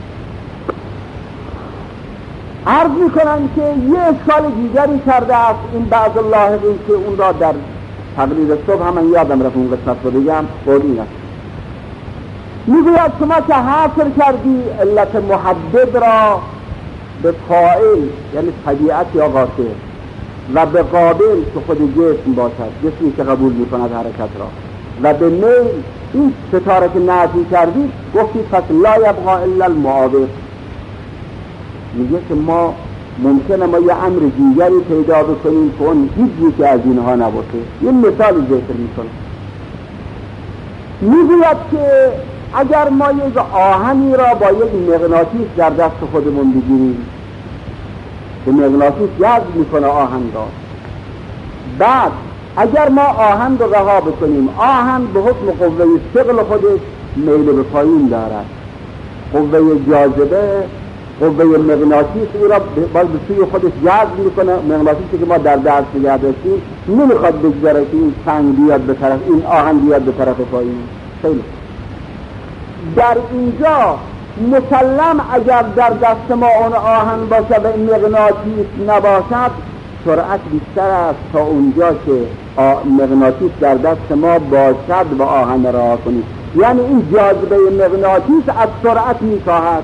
Speaker 1: عرض میکنن که یه اشکال دیگری کرده است این بعض اللاحقین که اون را در تقریر صبح هم یادم رفت اون قسمت رو بگم. قول این است میگوید شما که حاصل کردی علت محدد را به فاعل یعنی طبیعت یا قاطع و به قابل که خود جسم باشد، جسمی که قبول میکند حرکت را، و به میل این ستاره که نفی کردی گفتی پس لا یبقى الا المعاوض. میگه که ما ممکنه ما یه امر دیگری پیدا بکنیم که اون هیچ که از اینها نباشه. یه مثال ذکر میکنه، میگوید که اگر ما یک آهنی را با یک مغناطیس در دست خودمون بگیریم که مغناطیس جذب میکنه آهن را، بعد اگر ما آهن رو رها بکنیم، آهن به حکم قوه ثقل خودش میل به پایین دارد، قوه جاذبه قوه مغناطیس او را باز به سوی خودش جذب میکنه. مغناطیسی که ما در دست نگه داشتیم نمیخواد بگذاره که این سنگ بیاد به طرف این آهن بیاد به طرف پایین. خیلی در اینجا مسلم اگر در دست ما اون آهن باشه و این مغناطیس نباشد سرعت بیشتر است تا اونجا که مغناطیس در دست ما باشد و آهن رها کنیم. یعنی این جاذبه مغناطیس از سرعت میکاهد.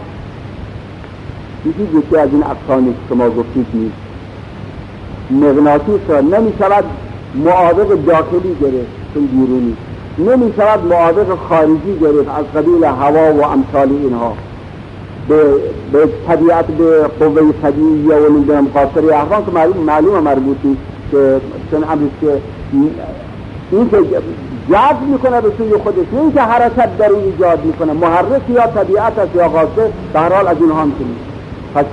Speaker 1: یکی از این افسانه که ما گفتید نیست. مغناطیس را نمیشود معاوض داخلی گرفت چون بیرونی، نمیشود معاوض خارجی گرفت از قبیل هوا و امثال اینها به طبیعت به قوه طبیعیه و نمیدونم قاصری احوان که معلومه مربوطی که چون امریست که این که جذب میکنه به سوی خودش، این که حرکت در اون ایجاد میکنه، محرک یا طبیعت است یا قاصر، به هر حال از اینها هم کنید. پس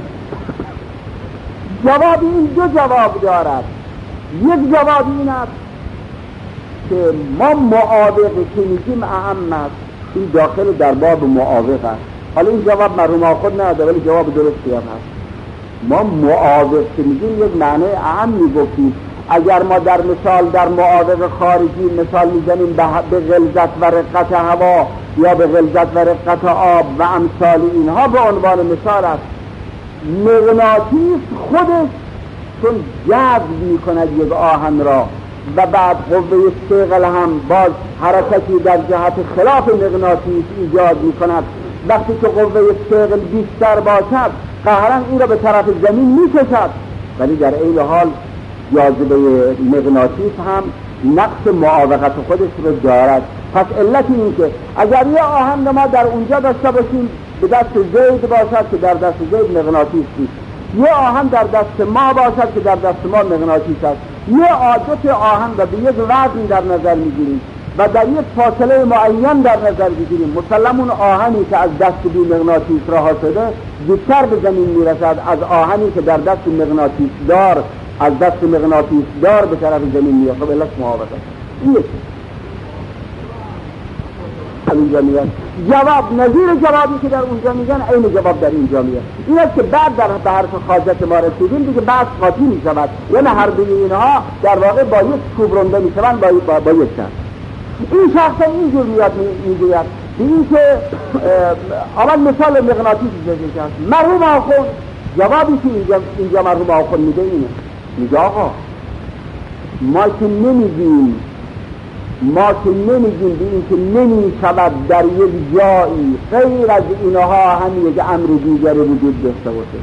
Speaker 1: جواب این دو جواب دارد. یک جواب این است که ما معاوض که میگیم اهم است، این داخل در باب معاوض است. حالا این جواب مرحوم آخود نده ولی جواب درستی هم هست. ما معاوض که میگیم یک معنی اهم میگفتیم. اگر ما در مثال در معاوض خارجی مثال میزنیم به غلظت و رقت هوا یا به غلظت و رقت آب و امثال اینها به عنوان مثال است، مغناطیس خودش چون جذب میکند یک آهن را و بعد قوه ثقل هم باز حرکتی در جهت خلاف مغناطیس ایجاد میکند، وقتی که قوه ثقل بیشتر باشد قهرا این را به طرف زمین میکشد، ولی در این حال جاذبه مغناطیس هم نقص معاوضت خودش رو دارد. پس علت این که اگر یه آهن ما در اونجا داشته باشیم به دست زید باشد که در دست زید مغناطیس نیست، یه آهن در دست ما باشد که در دست ما مغناطیس است، یه عادت آهن و به یک وزن در نظر میگیریم و در یک فاصله معین در نظر بگیریم، مسلم اون آهنی که از دست بی مغناطیس رها شده زودتر به زمین میرسد از آهنی که در دست مغناطیس دار از دست مغناطیس دار به طرف زمین میاد. خب علت معاوضت این اینجا میگن جواب نظیر جوابی که در اونجا میگن عین جواب در اینجا میگن. این است که بعد در به حرف حاجت ما رسیدیم دیگه بحث قاطی میشود، یعنی هر دوی اینها در واقع با یک کوب رنده میشوند با یک شخص. این شخص اینجور میگوید این که اول مثال مغناطیس بزنید. مرحوم آخوند جوابی که اینجا مرحوم آخوند میده اینه، میگه آقا ما که نمیگیم به این که نمی شود در یک جایی غیر از اینها هم یک امر دیگری وجود داشته باشه.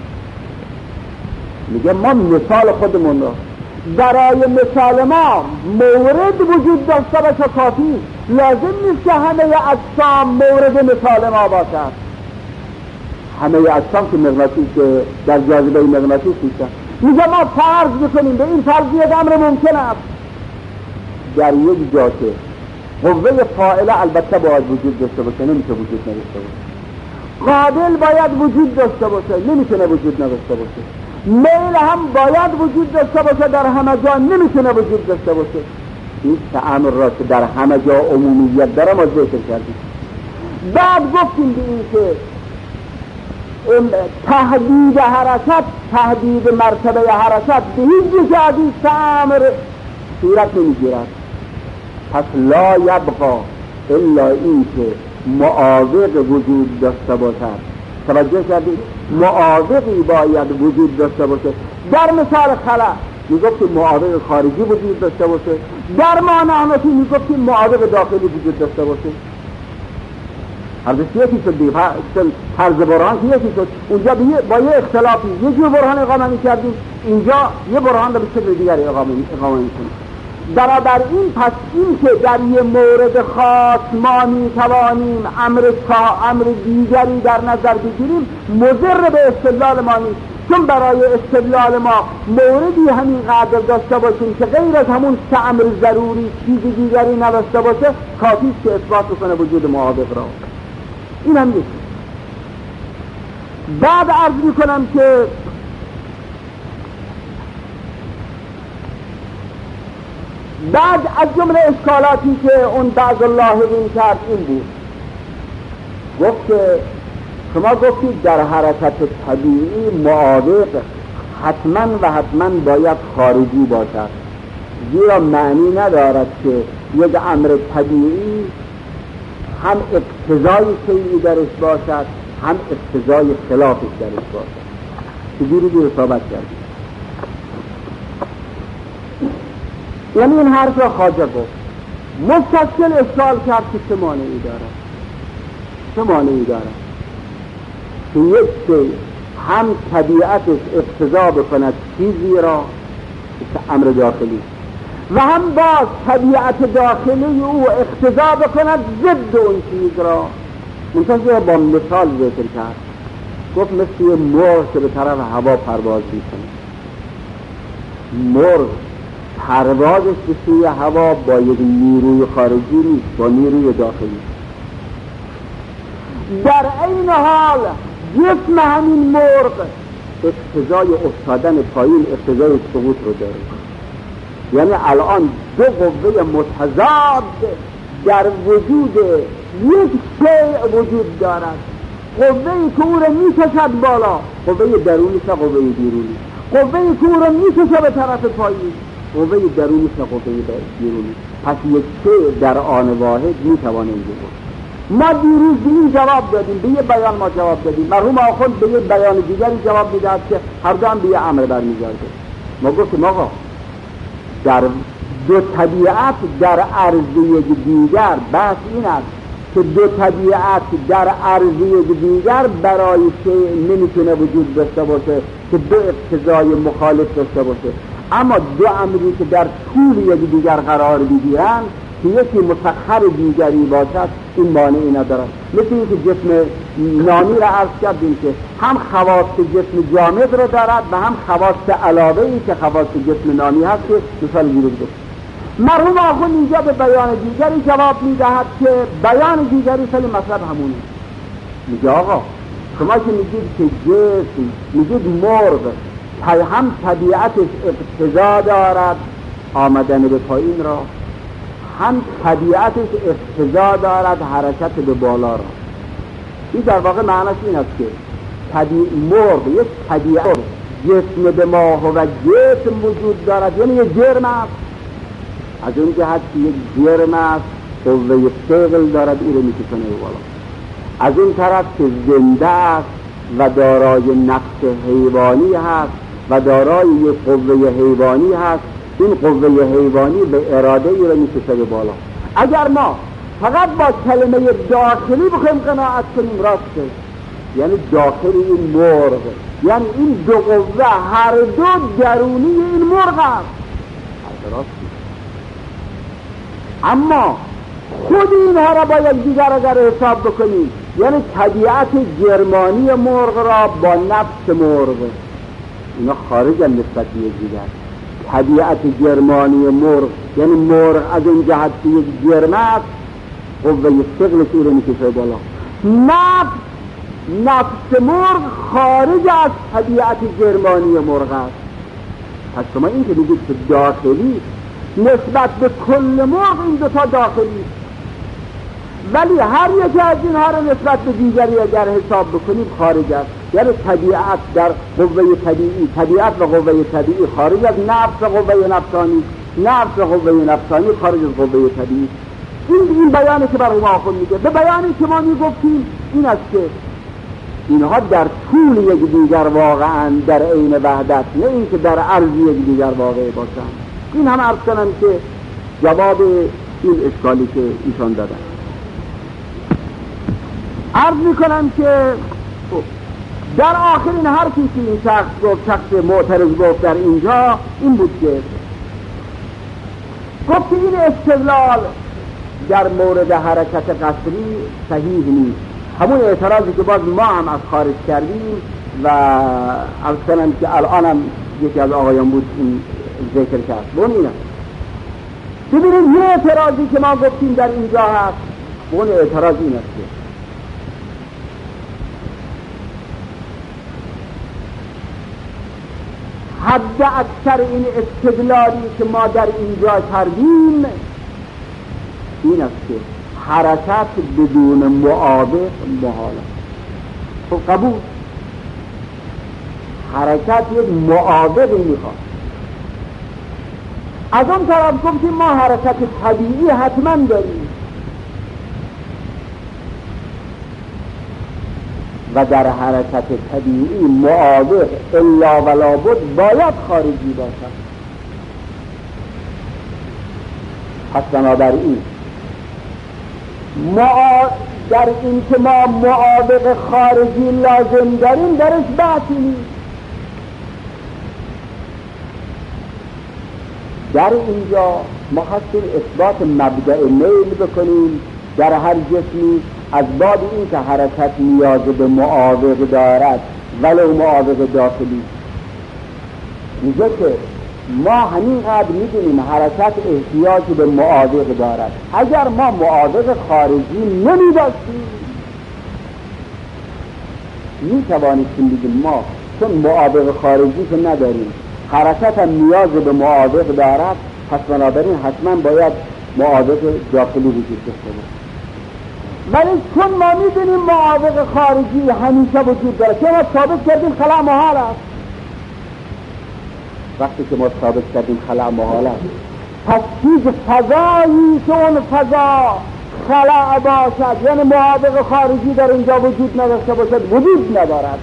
Speaker 1: میگه ما مثال خودمون رو برای مثال ما مورد وجود داشته باشه کافی، لازم نیست که همه اجسام مورد مثال ما باشد. همه اجسام که مغناطیس در جاذبه مغناطیس نیستن. میگه ما فرض بکنیم به این فرض یک امر ممکن است در یک جا که قوه فاعله البته باید وجود داشته باشه، نمیشه وجود نداشته باشه. قابل باید وجود داشته باشه، نمیتونه وجود نداشته باشه. میل هم باید وجود داشته باشه، در همه جا نمیتونه وجود داشته باشه. این امر را که در همه جا عمومیت داره ما ذکر کردیم. بعد گفتیم به این که تهدید حرکت، تهدید مرتبه حرکت به هیچ جا از این امر صورت نمیگیرد. پس لا یبقا الا این که معاوق وجود داشته باشد. توجه کردید؟ معاوقی باید وجود داشته باشه. در مثال خلا میگفت که معاوق خارجی وجود داشته باشه، در معنی میگفت که معاوق داخلی وجود داشته باشه. هر دو یکی شد دیگه، طرز برهان یکی شد. اونجا با یه اختلافی یه جور برهان اقامه میکردیم، اینجا یه برهان رو به شکل دیگری اقامه میکنیم. بنابراین پس این که در یه مورد خاص ما میتوانیم امر دیگری در نظر بگیریم مضر به استدلال ما نیست، چون برای استدلال ما موردی همین قدر داشته باشیم که غیر از همون سه امر ضروری چیز دیگری نداشته باشه کافی است که اثبات کنه وجود معاوق را. این هم نیست. بعد عرض میکنم که بعد از جمله اشکالاتی که اون بعض اللاحقین کرد این بود، گفت که شما گفتید در حرکت طبیعی معاوق حتما باید خارجی باشد، زیرا معنی ندارد که یک امر طبیعی هم اقتضای شیئی درش باشد هم اقتضای خلافش درش باشد. چجوری دیر صحبت کردیم؟ یعنی این حرف را خواجه گفت، مستقل اشکال کرد که چه مانعی دارد که یک شی هم طبیعتش اقتضا بکند چیزی را که امر داخلی و هم باز طبیعت داخلی او اقتضا بکند ضد اون چیز را. منتظر با مثال ذکر کرد، گفت مثل مرغ که به طرف هوا پرواز میکنه. مرغ پروازش به سوی هوا با یک نیروی خارجی نیست، با نیروی داخلی. در این حال جسم همین مرغ اقتضای افتادن پایین اقتضای سقوط رو داره. یعنی الان دو قوه متضاد در وجود یک شیء وجود دارد. قوه‌ای که او را می‌کشد بالا، قوه درونی و قوه بیرونی. قوه‌ای که او را می‌کشد به طرف پایین، قوه درونی و قوه بیرونی. پس یک شیء در آن واحد می‌تواند بود. ما دیروز به این جواب دادیم، به یه بیان ما جواب دادیم، مرحوم آخوند به یه بیان دیگری جواب می‌داد که هر دو هم به یه امر برمیگرده. ما گفتیم آقا در دو طبیعت در عرضه دیگر، بحث این است که دو طبیعت در عرضه دیگر برای شیء نمیتونه وجود داشته باشه که دو اقتضای مخالف داشته باشه، اما دو امری که در طول یک دیگر قرار بگیرن که یکی مسخر دیگری باشد این مانعی ندارد. مثل اینکه جسم نامی را عرض کردیم که هم خواص جسم جامد را دارد و هم خواص علاوه‌ای که خواص جسم نامی هست که مثال دیگه بود. مرحوم آخوند اینجا به بیان دیگری جواب میدهد که بیان دیگری سال مطلب همونه. میگه آقا شما که میگید که جسم، میگید مرغ هم طبیعتش اقتضا دارد آمدن به پایین را، هم طبیعتش اقتضا دارد حرکت به بالا را. این در واقع معنیش این است که مرغ یک طبیعت جسم به ماه و جسم وجود دارد، یعنی یک جرم است. از اون جهت که یک جرم است قوه ثقل دارد او رو میکشونه به بالا. از اون طرف که زنده است و دارای نفس حیوانی هست و دارای یک قوه حیوانی هست، این قوه حیوانی به اراده ای رو میکشه به بالا. اگر ما فقط با کلمه داخلی بخوایم قناعت کنیم راسته، یعنی داخلی این مرغ، یعنی این دو قوه هر دو درونی این مرغ است، اما خود اینها را با یک دیگر اگر حساب بکنیم، یعنی طبیعت جرمانی مرغ را با نفس مرغ، اینا خارج از نسبت یک دیگر. طبیعت جرمانی مرغ یعنی مرغ از این جهت که یک جرم است قوه ثقلش او رو میکشه بالا. نفس مرغ خارج از طبیعت جرمانی مرغ است. پس شما این که میگید که داخلی نسبت به کل مرغ این دوتا داخلی، ولی هر یکی از اینها رو نسبت به دیگری اگر حساب بکنیم خارج است. یعنی طبیعت در قوه طبیعی، طبیعت و قوه طبیعی خارج از نفس و قوه نفسانی، نفس و قوه نفسانی خارج از قوه طبیعی. این بیانی که برای ما خود میگه. به بیانی که ما میگفتیم این است که اینها در طول یک دیگر واقعا در عین وحدت، نه این که در عرض یک دیگر واقع باشند. این هم عرض کنم که جواب این اشکالی که ایشان دادن. عرض میکنم که در آخرین حرفی که این شخص معترض گفت در اینجا این بود که گفت این استدلال در مورد حرکت قصری صحیح نیست. همون اعتراضی که باز ما هم از خارج کردیم و عرض کنم که الان هم یکی از آقایان بود این ذکر کرد. ببینید یه اعتراضی که ما گفتیم در اینجا هست، اون اعتراض این است که حد اکثر این استدلالی که ما در اینجا کردیم این است که حرکت بدون معاوق محاله. خب قبول، حرکت یک معاوقی میخواد. از اون طرف گفتیم ما حرکت طبیعی حتما داریم و در حرکت طبیعی معاوق الا ولا بد باید خارجی باشد. پس بنابراین در این که ما معاوق خارجی لازم داریم درش بحثی نیست. در اینجا ما هستیم اثبات مبدأ میل بکنیم در هر جسمی از باب این که حرکت نیاز به معاوق دارد ولو معاوق داخلی. میگه که ما همینقدر میدونیم حرکت احتیاج به معاوق دارد. اگر ما معاوق خارجی نمیداشتیم میتوانیم بگیم ما چون معاوق خارجی که نداریم حرکت هم نیاز به معاوق دارد، پس بنابراین حتما باید معاوق داخلی وجود داشته باشه. ولی چون ما میدونیم معاوق خارجی همیشه وجود داره، چون ما ثابت کردیم خلأ محال است. وقتی که ما ثابت کردیم خلأ محال است، پس هیچ فضایی که اون فضا خلأ باشد یعنی معاوق خارجی در اینجا وجود نداشته باشد وجود ندارد.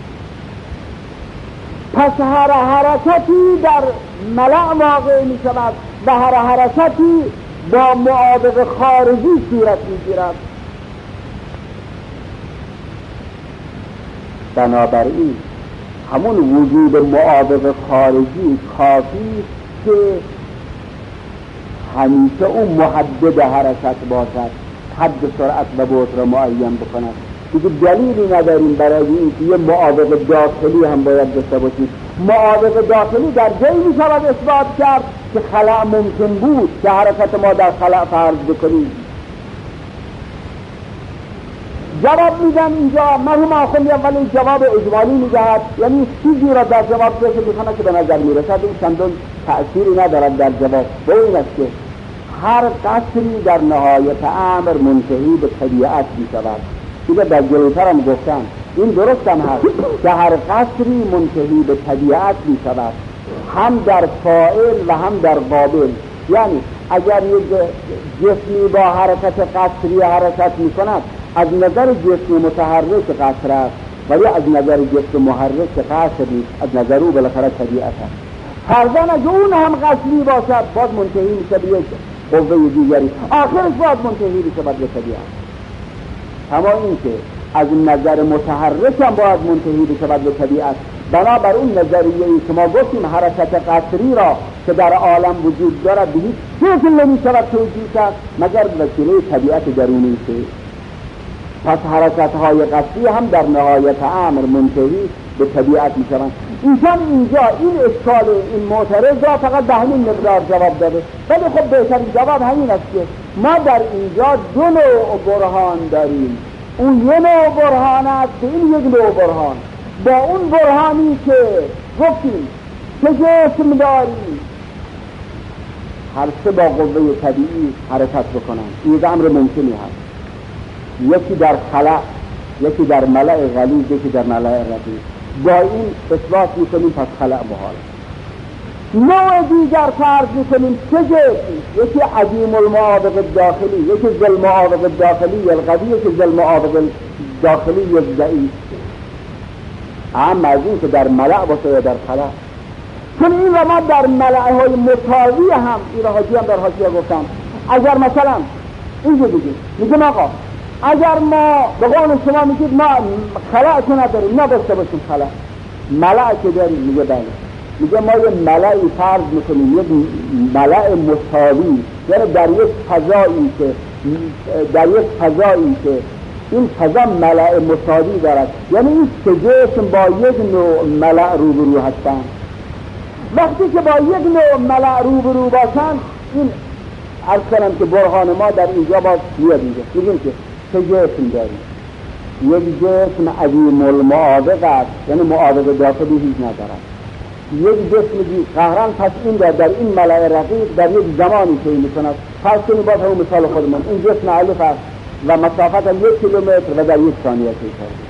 Speaker 1: پس هر حرکتی در ملأ واقع می شود و هر حرکتی با معاوق خارجی صورت می گیرد. بنابراین همون وجود معاوق خارجی کافی که همیشه اون محدد حرکت باشد، حد سرعت و بعد را معین بکند. دیگه دلیلی نداریم برای اینکه یه معاوق داخلی هم باید داشته باشیم. معاوق داخلی در جایی می شود اثبات کرد که خلأ ممکن بود که حرکت ما در خلأ فرض بکنیم. جواب میدن اینجا مرحوم آخوندی اولی جواب اجمالی میدهد، یعنی چیزی را در جواب داشته میخواند که به نظر میرسد این چندان تأثیری ندارد در جواب. به این است که هر قصری در نهایت امر منتهی به طبیعت میشود. دیگه در جلوتر هم گفتم این درست هم هست که هر قصری منتهی به طبیعت میشود، هم در فاعل و هم در قابل. یعنی اگر یک جسمی با حرکت قصری حرکت میکند از نظر جسم متحرک قصر است، ولی از نظر جسم محرک قصر نیست، از نظر او بالاخره طبیعت است. فرضاً اگه اون هم قصری باشد باز منتهی میشه به یک قوه دیگری، آخرش باز منتهی میشه به طبیعت. اما این که از نظر متحرک هم باید منتهی بشه به طبیعت. بنابر اون نظریه‌ای که ما گفتیم حرکت قصری را که در عالم وجود دارد به هیچ شکل نمی‌شود توجیه کرد مگر به وسیله طبیعت درونی که پس حرکت‌های قصری هم در نهایت امر منتهی به طبیعت می‌شوند. اینجا این اشکال این معترض را فقط به همین مقدار جواب داده، ولی خب بهترین جواب همین است که ما در اینجا دو نوع برهان داریم. اون یه نوع برهان است که این یک نوع برهان با اون برهانی که گفتیم که جسم داری هر سه با قوه طبیعی حرکت بکنن، این امر ممکنی هست. یکی در خلأ یکی در ملأ غلیظ، یکی در ملأ رقیق. با این اثبات میکنیم پس خلأ محال. نوع دیگر فرض میکنیم چه جسم، یکی عدیم المعاوق داخلی، یکی ذل معاوق داخلی القوی، یکی ذل معاوق داخلی الضعیف. اما از این که در ملأ باشه یا در خلأ. چون این را ما در ملأهای مساوی هم، این را حاجی هم در حاشیه گفتم، اگر مثلا اینجا میگیم آقا اگر ما به قول شما میگید ما خلأ که نداریم، نداشته باشیم خلأ، ملأ که داریم، میگه بله. میگه ما یه ملأی فرض میکنیم، یک ملأ مساوی، یعنی در یک فضایی که این فضا ملأ مساوی دارد، یعنی این سه جسم با یک نوع ملأ روبرو هستند. وقتی که با یک نوع ملأ روبرو باشند، این عرض کنم که برهان ما در اینجا باز میگیم که سه جسم داریم. یک جسم عدیم المعاوق است، یعنی معاوق داخلی هیچ ندارد. یک جسم قهران، پس این در این ملأ رقیق در یک زمانی طی میکند. پس کنی باز همون مثال خودمون، این جسم الف است و مسافت 1 کیلومتر و در 1 ثانیه طی کرده.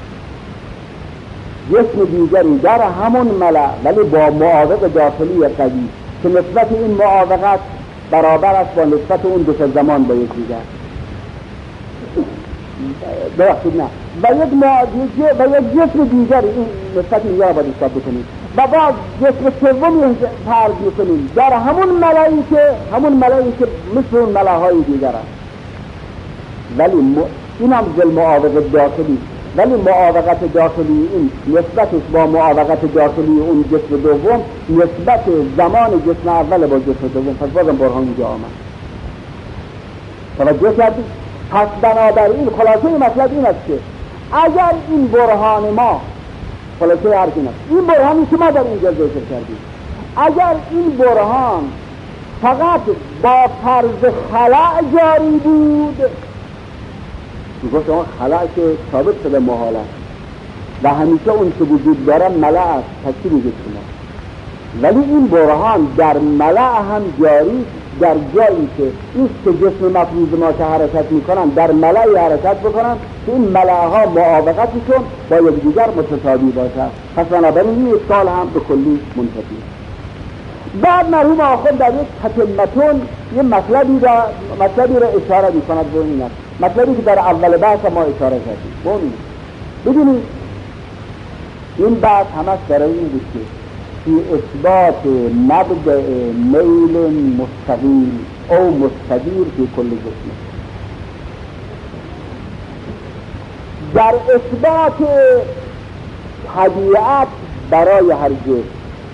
Speaker 1: جسم دیگری در همون ملأ ولی با معاوق داخلی قوی که نسبت این معاوقت برابر است با نسبت اون دو زمان با یکدیگر. ببخشید نه، و یک جسم دیگری این نسبت اینجا را باید حساب بکنیم و بعد جسم سومی فرض میکنیم در همون ملایی که مثل اون ملاهای دیگر است، ولی این هم ذل معاوق داخلی، ولی معاوقت داخلی این نسبتش با معاوقت داخلی اون جسم دوم نسبت زمان جسم اول با جسم دوم. پس بازم برهان اینجا آمد. توجه کردید؟ پس بنابراین خلاصه مطلب این است که اگر این برهان ما، خلاصه هر این است، این برهانی که ما در اینجا ذکر کردیم، اگر این برهان فقط با فرض خلأ جاری بود، میگوست اون خلأ که ثابت شده محال است و همیشه اون که وجود داره ملأ است، پس چی میگه شما؟ ولی این برهان در ملأ هم جاری، در جایی که این سه جسم مفروض ما که حرکت میکنن در ملأی حرکت بکنن که این ملأها معاوقتشون با یکدیگر متساوی باشه. پس بنابراین این اشکال هم به کلی منتفی. بعد مرحوم آخوند در یک تتمتون یه مطلبی را اشاره میکند به این است، مطلبی که در اول بحث ما اشاره کردیم. ببینید این بحث همش برای این بود که فی اثبات مبدأ میل مستقیم او مستدیر فی کل جسم، در اثبات طبیعت برای هر جسم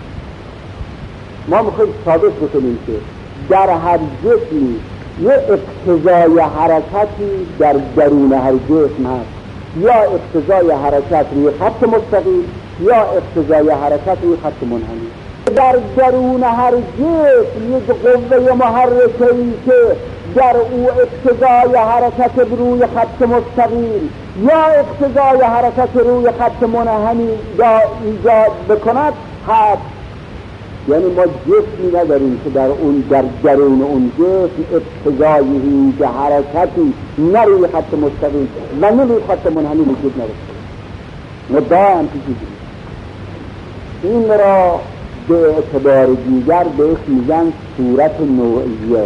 Speaker 1: ما میخوایم ثابت بکنیم که در هر جسمی یه اقتضای حرکتی در درون هر جسم هست، یا اقتضای حرکت روی خط مستقیم یا اقتضای حرکت روی خط منحنی. در درون هر جسم یک قوه محرکه‌ای که در او اقتضای حرکت روی خط مستقیم یا اقتضای حرکت روی خط منحنی ایجاد بکند هست. یعنی ما جسمی نداریم که در درون اون جسم اقتضای هیچ حرکتی نه روی خط مستقیم و نه روی خط منحنی وجود نداشته. مدام چیزی این را به اعتبار دیگر بهش میگن صورت نوعیه.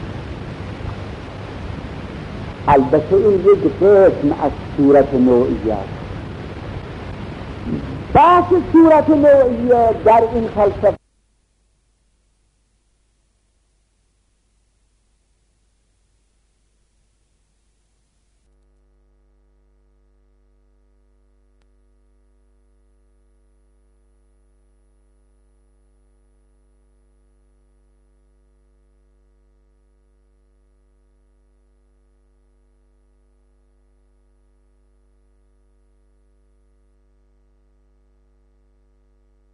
Speaker 1: البته این یک قسم از صورت نوعیه است. بحث صورت نوعیه در این فلسفه